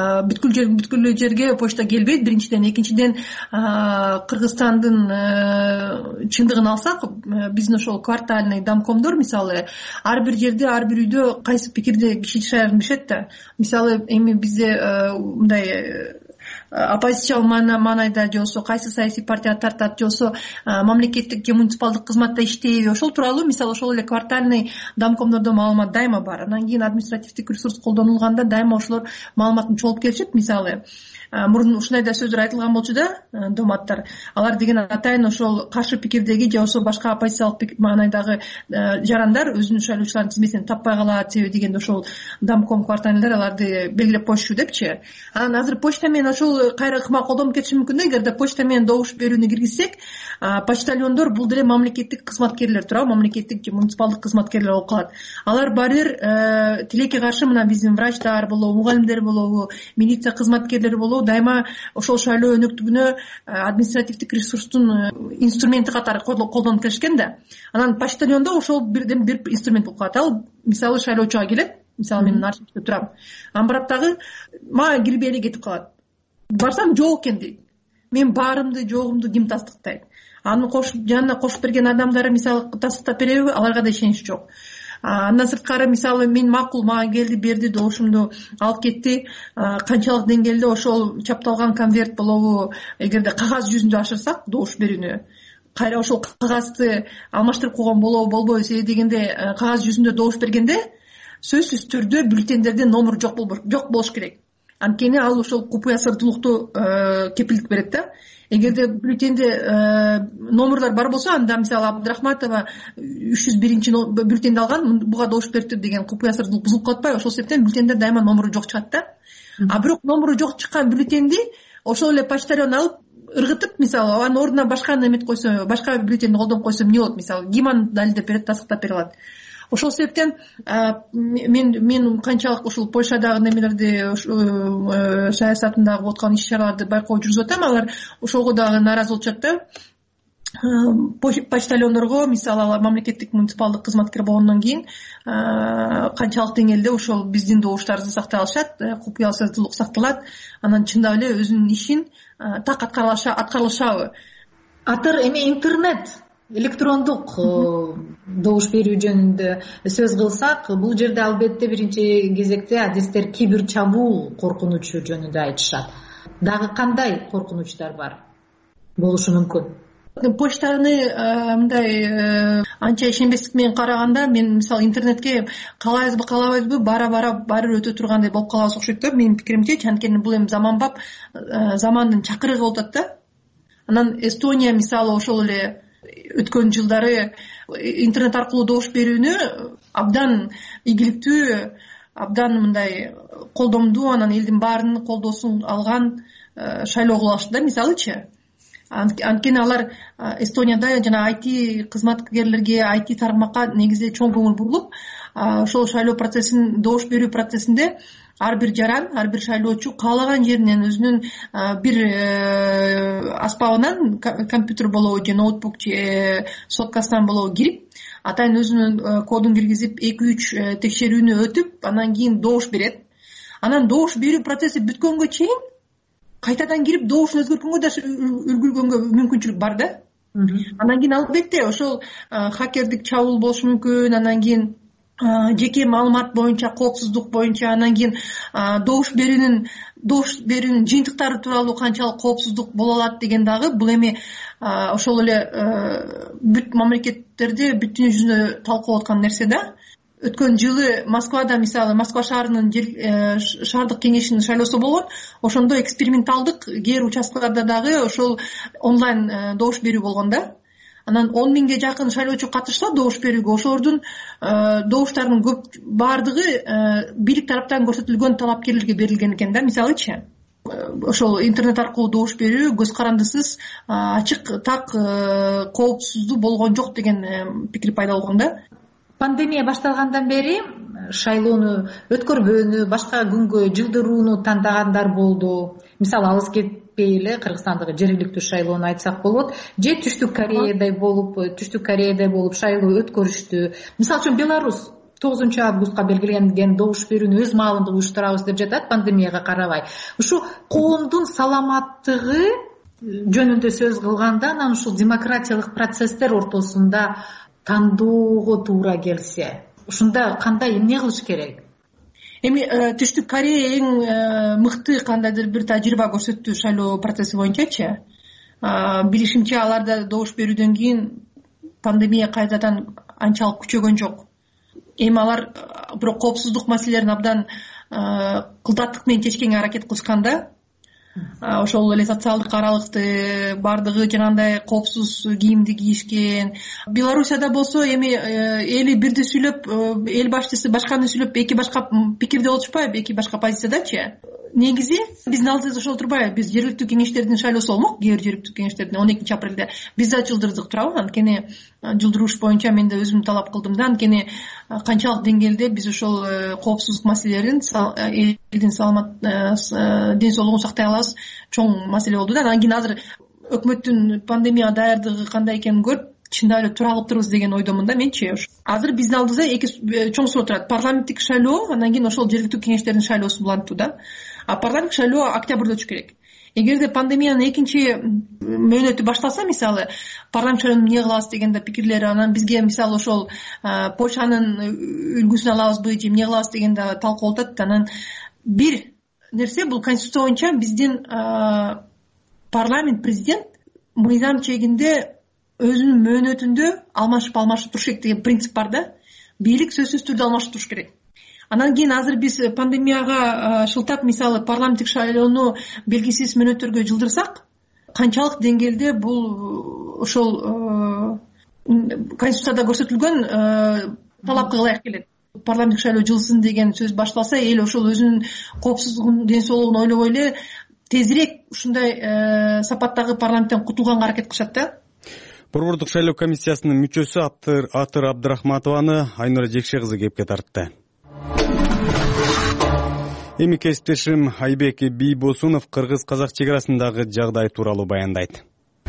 бүткүл жерге почта келбейт биринчиден. Экинчиден, Кыргызстандын чындыгын алсак, биздин ошол квартальный домкомдор мисалы ар бир жерде, ар бир үйдө кайсы пикирде киши жашарын билишет да. Мисалы эми бизде мындай оппозициялык маанайда же болбосо кайсы саясий партия тартат, же болбосо мамлекеттик же муниципалдык кызматта иштейби, ошол тууралуу мисалы ошол эле квартальный домкомдордо маалымат дайыма бар. Анан кийин административдик ресурс колдонулганда дайыма ошолор маалыматын чогултуп келишет. Мисалы мурун ушундай да сөздөр айтылган болчу да, доматтар. Алар деген атайын ошол каршы пикирдеги же болбосо башка оппозициялык маанайдагы жарандар өзүнүн шайлоочулардын тизмесин таппай калат, себеби дегенде ошол домком квартальныйлар аларды белгилеп коюшчу депчи. Анан азыр почта менен ошол кайра ыкма колдонуп кетиши мүмкүн да. Эгерде почта менен добуш берүүнү киргизсек, почтальондор бул деле мамлекеттик кызматкерлер, туурабы, мамлекеттик же муниципалдык кызматкерлер болуп калат. Алар баары бир тилекке каршы мына биздин врачтар болобу, мугалимдер болобу, милиция кызматкерлери болобу дайыма ошол шайлоо өнөктүгүнө административдик ресурстун инструменти катары колдонуп келишкен да. Анан почтальондо ошол бирден бир инструмент болуп калат. Ал мисалы шайлоочуга келет, мисалы мен архивде турам, анан барап дагы мага кирбей эле кетип калат. Барсам жок экен дейт. Мен баарымды жогумду ким тастыктайт? Аны жанына кошуп берген адамдары мисалы тастыктап береби? Аларга да ишенич жок. Андан сырткары мисалы мен макул, мага келди, берди, добушумду алып кетти. Канчалык деңгээлде ошол чапталган конверт болобу, эгерде кагаз жүзүндө ашырсак добуш берүүнү, кайра ошол кагазды алмаштырып койгон болобу, болбойбу, себеби дегенде кагаз жүзүндө добуш бергенде сөзсүз түрдө бюллетендерде номер жок болуш керек. анткени ал ошол купуя сыртылыктуу кепилдик берет да. Эгерде бюллетенде номерлор бар болсо, анда мисалы Абдрахматова 301 бюллетенди алган, буга добуш бериптир деген купуя сыртылык бузулуп калат атпайбы? Ошол себептен бюллетенде дайыма номеру жок чыгат да. А бирок номеру жок чыккан бюллетенди ошол эле почтальон алып ыргытып, мисалы анын ордуна башка неметип койсо, башка бюллетенди колдонуп койсо эмне болот? Мисалы Гиман далилдеп берет, тастыктап бере алат. Ошол себептен мен канчалык ушул Польшадагы немелерди, саясатындагы болуп аткан иш чараларды байкоо жүргүзүп атам, алар ошого дагы нааразы болушат да. Почтальондорго мисалы алар мамлекеттик муниципалдык кызматкер болгондон кийин канчалык деңгээлде ошол биздин добуштарыбызды сактай алышат, купуя сыртылык сакталат, анан чындап эле өзүнүн ишин так аткарылышабы? Атыр эми интернет, электрондук добуш берүү жөнүндө сөз кылсак, бул жерде албетте биринчи кезекте адистер кибер чабуул коркунучу жөнүндө айтышат. Дагы кандай коркунучтар бар болушу мүмкүн? Почтаны мындай анча ишенбестик менен караганда, мен мисалы интернетке каалайбызбы каалабайбызбы бара баары өтө тургандай болуп калабыз окшойт да, менин пикиримче. Анткени бул эми заманбап, замандын чакырыгы болуп атат да. Анан Эстония мисалы ошол эле өткөн жылдары интернет аркылуу добуш берүүнү абдан ийгиликтүү, абдан мындай колдомдуу, анан элдин баарынын колдоосун алган шайлоо кылып алышты да, мисалычы. Анткени алар Эстонияда жана IT кызматкерлерге, IT тармакка негизде чоң көңүл бурулуп, ошол шайлоо процессин, добуш берүү процессинде ар бир жаран, ар бир шайлоочу каалаган жеринен өзүнүн бир аспабынан, компьютер болобу же ноутбук же соткасынан болобу кирип, атайын өзүнүн кодун киргизип 2-3 текшерүүнү өтүп, анан кийин добуш берет. Анан добуш берүү процесси бүткөнгө чейин кайтадан кирип добушун өзгөрткөнгө да үлгүргөнгө мүмкүнчүлүк бар да. Анан кийин албетте ошол хакердик чабуул болушу мүмкүн, анан кийин жеке маалымат боюнча, коопсуздук боюнча, анан кийин добуш берүүнүн жыйынтыктары тууралуу канчалык коопсуздук боло алат деген дагы, бул эми ошол эле бүт мамлекеттерде бүт дүйнө жүзүндө талкуулап аткан нерсе да. Өткөн жылы Москвада мисалы Москва шаарынын шаардык кеңешинин шайлоосу болгон. Ошондо эксперименталдык кээ бир участкаларда дагы ошол онлайн добуш берүү болгон да. Анан 10 миңге жакын шайлоочу катышса добуш берүүгө, ошолордун добуштарынын көп баардыгы бийлик тараптан көрсөтүлгөн талапкерлерге берилген экен да, мисалычы. Ошол интернет аркылуу добуш берүү көз карандысыз, ачык, так, коопсуздуу болгон жок деген пикир пайда болгон да. Пандемия башталгандан бери шайлоону өткөрбөөнү, башка күнгө жылдырууну тандагандар болду. Мисалы алыс кетпей эле Кыргызстандагы жергиликтүү шайлоону айтсак болот. Же Түштүк Кореядай болуп шайлоо өткөрүштү. Мисалы үчүн Беларусь 9 августка белгиленген добуш берүүнү өз маалында уюштурабыз деп жатат, пандемияга карабай. Ушу коомдун саламаттыгы жөнүндө сөз кылганда, анан ушул демократиялык процесстер ортосунда тандоого туура келсе, ушунда кандай эмне кылыш керек? Эми Түштүк Корея эң мыкты кандайдыр бир тажрыйба көрсөттү шайлоо процесси боюнчачы. Билишимче аларда добуш берүүдөн кийин пандемия кайрадан анчалык күчөгөн жок. Эми алар бирок коопсуздук маселелерин абдан кылдаттык менен чечкенге аракет кылышкан да. Ошол эле социалдык аралыкты баардыгы жанагындай коопсуз кийимди кийишкен. Белоруссияда болсо эми эли бирди сүйлөп, эл башчысы башканы сүйлөп, эки башка пикирде болушпайбы, эки башка позициядачы. Негизи биздин алдыбызда ошол турбайбы? Биз жергиликтүү кеңештердин шайлоосу болмок, кээ бир жергиликтүү кеңештердин 12 апрелде биз да жылдырдык туурабы? Анткени жылдыруу иши мен да өзүм талап кылдым да, анткени канчалык деңгээлде биз ошол коопсуздук маселелерин, элдин саламат ден соолугун сактай алабыз, чоң маселе болду да. Анан кийин азыр өкмөттүн пандемияга даярдыгы кандай экенин көрүп, чындап эле тура кылыптырбыз деген ойдомун да менчи. Азыр биздин алдыбызда эки чоң суроо турат: парламенттик шайлоо, анан кийин ошол жергиликтүү кеңештердин шайлоосу улантуу да. А парламенттик шайлоо октябрда өтүш керек. Эгерде пандемиянын экинчи мөөнөтү башталса, мисалы парламент шайлоону эмне кылабыз дегенде пикирлери, анан бизге мисалы ошол Польшанын үлгүсүн алабызбы же эмне кылабыз дегенде талкуу болуп атат. Анан бир нерсе, бул конституция боюнча биздин парламент, президент мыйзам чегинде өзүнүн мөөнөтүндө алмашып туруш керек деген принцип бар да. Бийлик сөзсүз түрдө алмашып туруш керек. Анан кийин азыр биз пандемияга шылтап мисалы парламенттик шайлоону белгисиз мөөнөттөргө жылдырсак, канчалык деңгээлде бул ошол конституцияда көрсөтүлгөн талапка ылайык келет. Парламенттик шайлоо жылсын деген сөз башталса, эл ошол өзүнүн коопсуздугун, ден соолугун ойлобой эле тезирээк ушундай сапаттагы парламенттен кутулганга аракет кылышат да. Борбордук шайлоо комиссиясынын мүчөсү Атыр Абдрахматованы Айнура Жекше кызы кепке тартты. Эми кесиптешим Айбек Бийбосунов кыргыз-казак чек-арасындагы жагдай тууралуу баяндайт.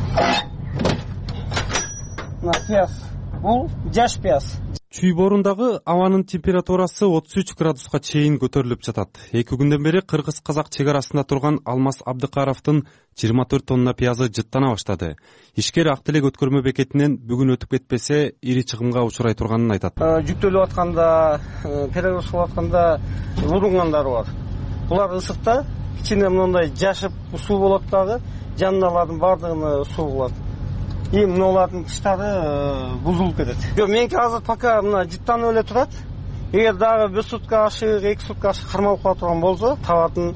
Бул жаш пияз. Чүй борундагы абанын температурасы 33 градуска чейин көтөрүлүп жатат. 2 күндөн бери кыргыз-казак чек-арасында турган Алмаз Абдыкаровдун 24 тонна пиязы жыттана баштады. Ишкер ак тилек өткөрмө бекетинен бүгүн өтүп кетпесе, ири чыгымга учурай турганын айтат. Жүктөлүп атканда, перегрузка атканда урунгандар бар. Булар ысыкта кичине мындай жашып суу болот дагы, жанналардын бардыгына суу болот. Эми мыналардын тыштары бузулуп кетет. Меники азыр пока мына жыттанып эле турат. Эгер дагы 1 сутка ашык, 2 сутка ашык кармалып кала турган болсо, табатын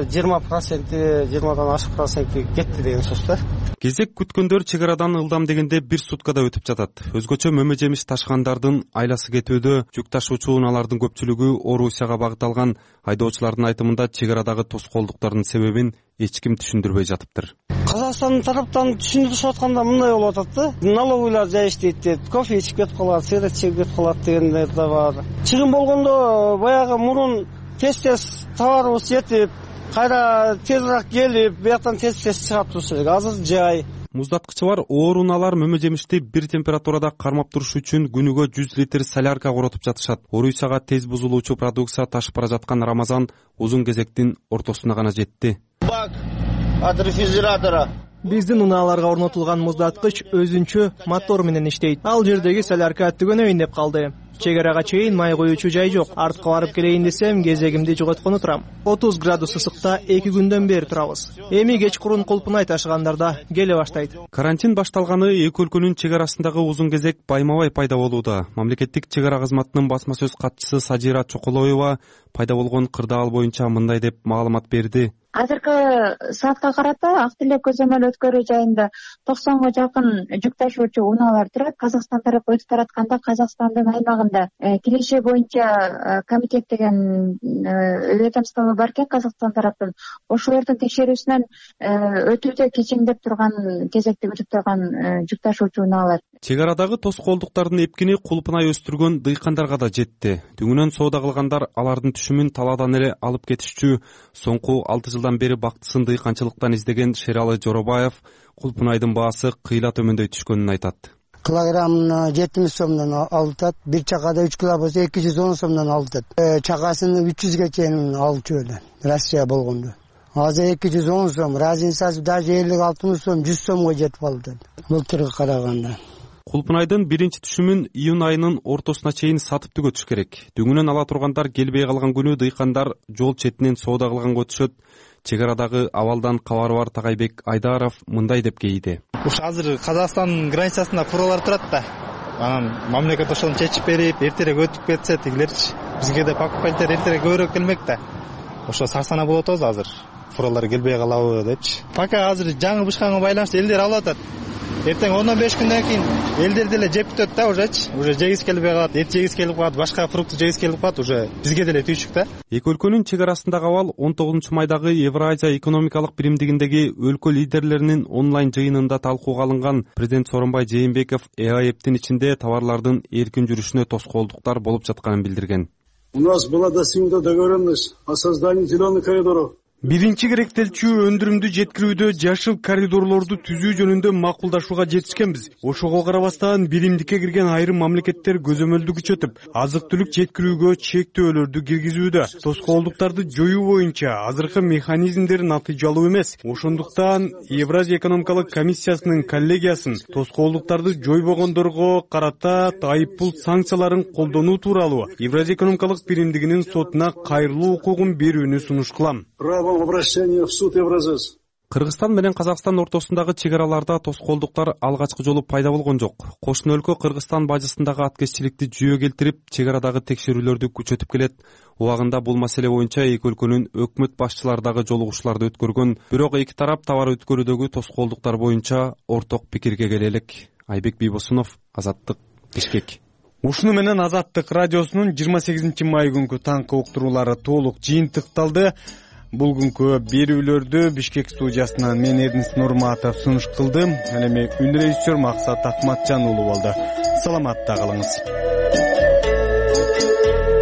20%, 20дан ашык проценти кетти деген сөз да. Кезек күткөндөр чек-арадан ылдам дегенде 1 суткада өтүп жатат. Өзгөчө мөмө жемиш ташыгандардын айласы кетүүдө, жүк ташуучу унаалардын көпчүлүгү Орусияга багытталган. Айдоочулардын айтымында чек-арадагы тоскоолдуктардын себебин эч ким түшүндүрбөй жатыптыр. Казакстандын тараптан түшүндүрүшүп атканда мындай болуп атат да. Налоговыйлар жай иштейт дейт, кофе ичип кетип калат, сигарет чегип кетип калат дегендер да бар. Чыгым болгондо баягы мурун тез товарыбыз жетип, кайра тезирээк келип, бияктан тез чыгап турса керек. Азыр жай. Муздаткычы бар ооруналар мөмө жемишти бир температурада кармап туруш үчүн күнүгө 100 литр солярка коротуп жатышат. Орусияга тез бузулуучу продукция ташып бара жаткан Рамазан узун кезектин ортосуна гана жетти. Бак от рефрижератора. Биздин унааларга орнотулган муздаткыч өзүнчө мотор менен иштейт. Ал жердеги солярка түгөнөйүн деп калды. Чек-арага чейин май коюучу жай жок. Артка барып келейин десем, кезегимди жоготкону турам. 30 градус ысыкта 2 күндөн бери турабыз. Эми кечкурун Кулпунай ташыгандарда келе баштайт. Карантин башталганы эки өлкөнүн чек-арасындагы узун кезек байма-бай пайда болууда. Мамлекеттик чек-ара кызматынын басма сөз катчысы Сажира Чоколоева пайда болгон кырдаал боюнча мындай деп маалымат берди. Азыркы саатка карата ак тилек көзөмөл өткөрүү жайында 90га жакын жүк ташуучу унаалар турат. Казакстан тарапы өтүп баратканда Казакстандын аймагында киреше боюнча комитет деген ведомство бар экен Казакстан тараптан. Ошолордун текшерүүсүнөн өтүүдө кечеңдеп турган, кезекте күтүп турган жүк ташуучу унаалар. Чек-арадагы тоскоолдуктардын эпкини Кулпунай өстүргөн дыйкандарга да жетти. Дүңүнөн соода кылгандар алардын түшүмүн талаадан эле алып кетишчү. Соңку 6 жылдан бери бактысын дыйканчылыктан издеген Шералы Жоробаев Кулпунайдын баасы кыйла төмөндөй түшкөнүн айтат. Килограммына 70 сомдон алынат, бир чакада 3 кило болсо 210 сомдон алынат. Чакасын 300ге чейин алчу эле Россия болгондо. Азыр 210 сом, разницасы даже 50-60 сом, 100 сомго жетип калды. Былтырга караганда. Кулпунайдын биринчи түшүмүн июнь айынын ортосуна чейин сатып түгөтүш керек. Дүңүнөн ала тургандар келбей калган күнү дыйкандар жол четинен соода кылганга өтүшөт. Чек-арадагы абалдан кабары бар Тагайбек Айдаров мындай деп кейди. Азыр Казакстандын границасында фуралар турат да. Анан мамлекет ошону чечип берип, эртерээк өтүп кетсе тигилерчи. Бизге да покупательдер эртерээк көбүрөөк келмек да. Ошо сарсанаа болуп атабыз азыр. Фуралар келбей калабы депчи. Пока азыр жаңы бышканга байланыштуу элдер алып атат. Эртең 15 күндөн кийин элдер деле жеп бүтөт да ужечи. Уже жегис келбей калат, эт жегис келип калат, башка фрукт жегис келип калат, уже бизге деле түйчүк да. Эки өлкөнүн чек-арасындагы абал 19 майдагы Евразия экономикалык биримдигиндеги өлкө лидерлеринин онлайн жыйынында талкууга алынган. Президент Сооронбай Жээнбеков ЭАЭптин ичинде товарлардын эркин жүрүшүнө тоскоолдуктар болуп жатканын билдирген. У нас была достигнута договоренность о создании зеленых коридоров. Биринчи керектелчү өндүрүмдү жеткирүүдө жашыл коридорлорду түзүү жөнүндө макулдашууга жетишкенбиз. Ошого карабастан биримдикке кирген айрым мамлекеттер көзөмөлдү күчөтүп, азык-түлүк жеткирүүгө чектөөлөрдү киргизүүдө. Тоскоолдуктарды жоюу боюнча азыркы механизмдер натыйжалуу эмес. Ошондуктан Евразия экономикалык комиссиясынын коллегиясын тоскоолдуктарды жойбогондорго карата айыппул санкцияларын колдонуу тууралуу Евразия экономикалык биримдигинин сотуна кайрылуу укугун берүүнү сунуш кылам. Обращение в суд Евразес. Кыргызстан менен Казакстан ортосундагы чек араларда тоскоолдуктар алгачкы жолу пайда болгон жок. Кошуна өлкө Кыргызстан бажысындагы аткезчиликти жүйө келтирип, чек арадагы текшерүүлөрдү күчөтүп келет. Убагында бул маселе боюнча эки өлкөнүн өкмөт башчылары дагы жолугушууларды өткөргөн. Бирок эки тарап товар өткөрүүдөгү тоскоолдуктар боюнча орток пикирге келе элек. Айбек Бийбосунов, Азаттык, Бишкек. Ушуну менен Азаттык радиосунун 28 май күнкү таңкы уктуруулары толук жыйынтыкталды. Бул күнкү берүүлөрдү Бишкек студиясынан мен Эрдинс Нурматов сунуш кылдым. Ал эми үн режиссер Максат Акматжан уулу болду. Саламатта калыңыз.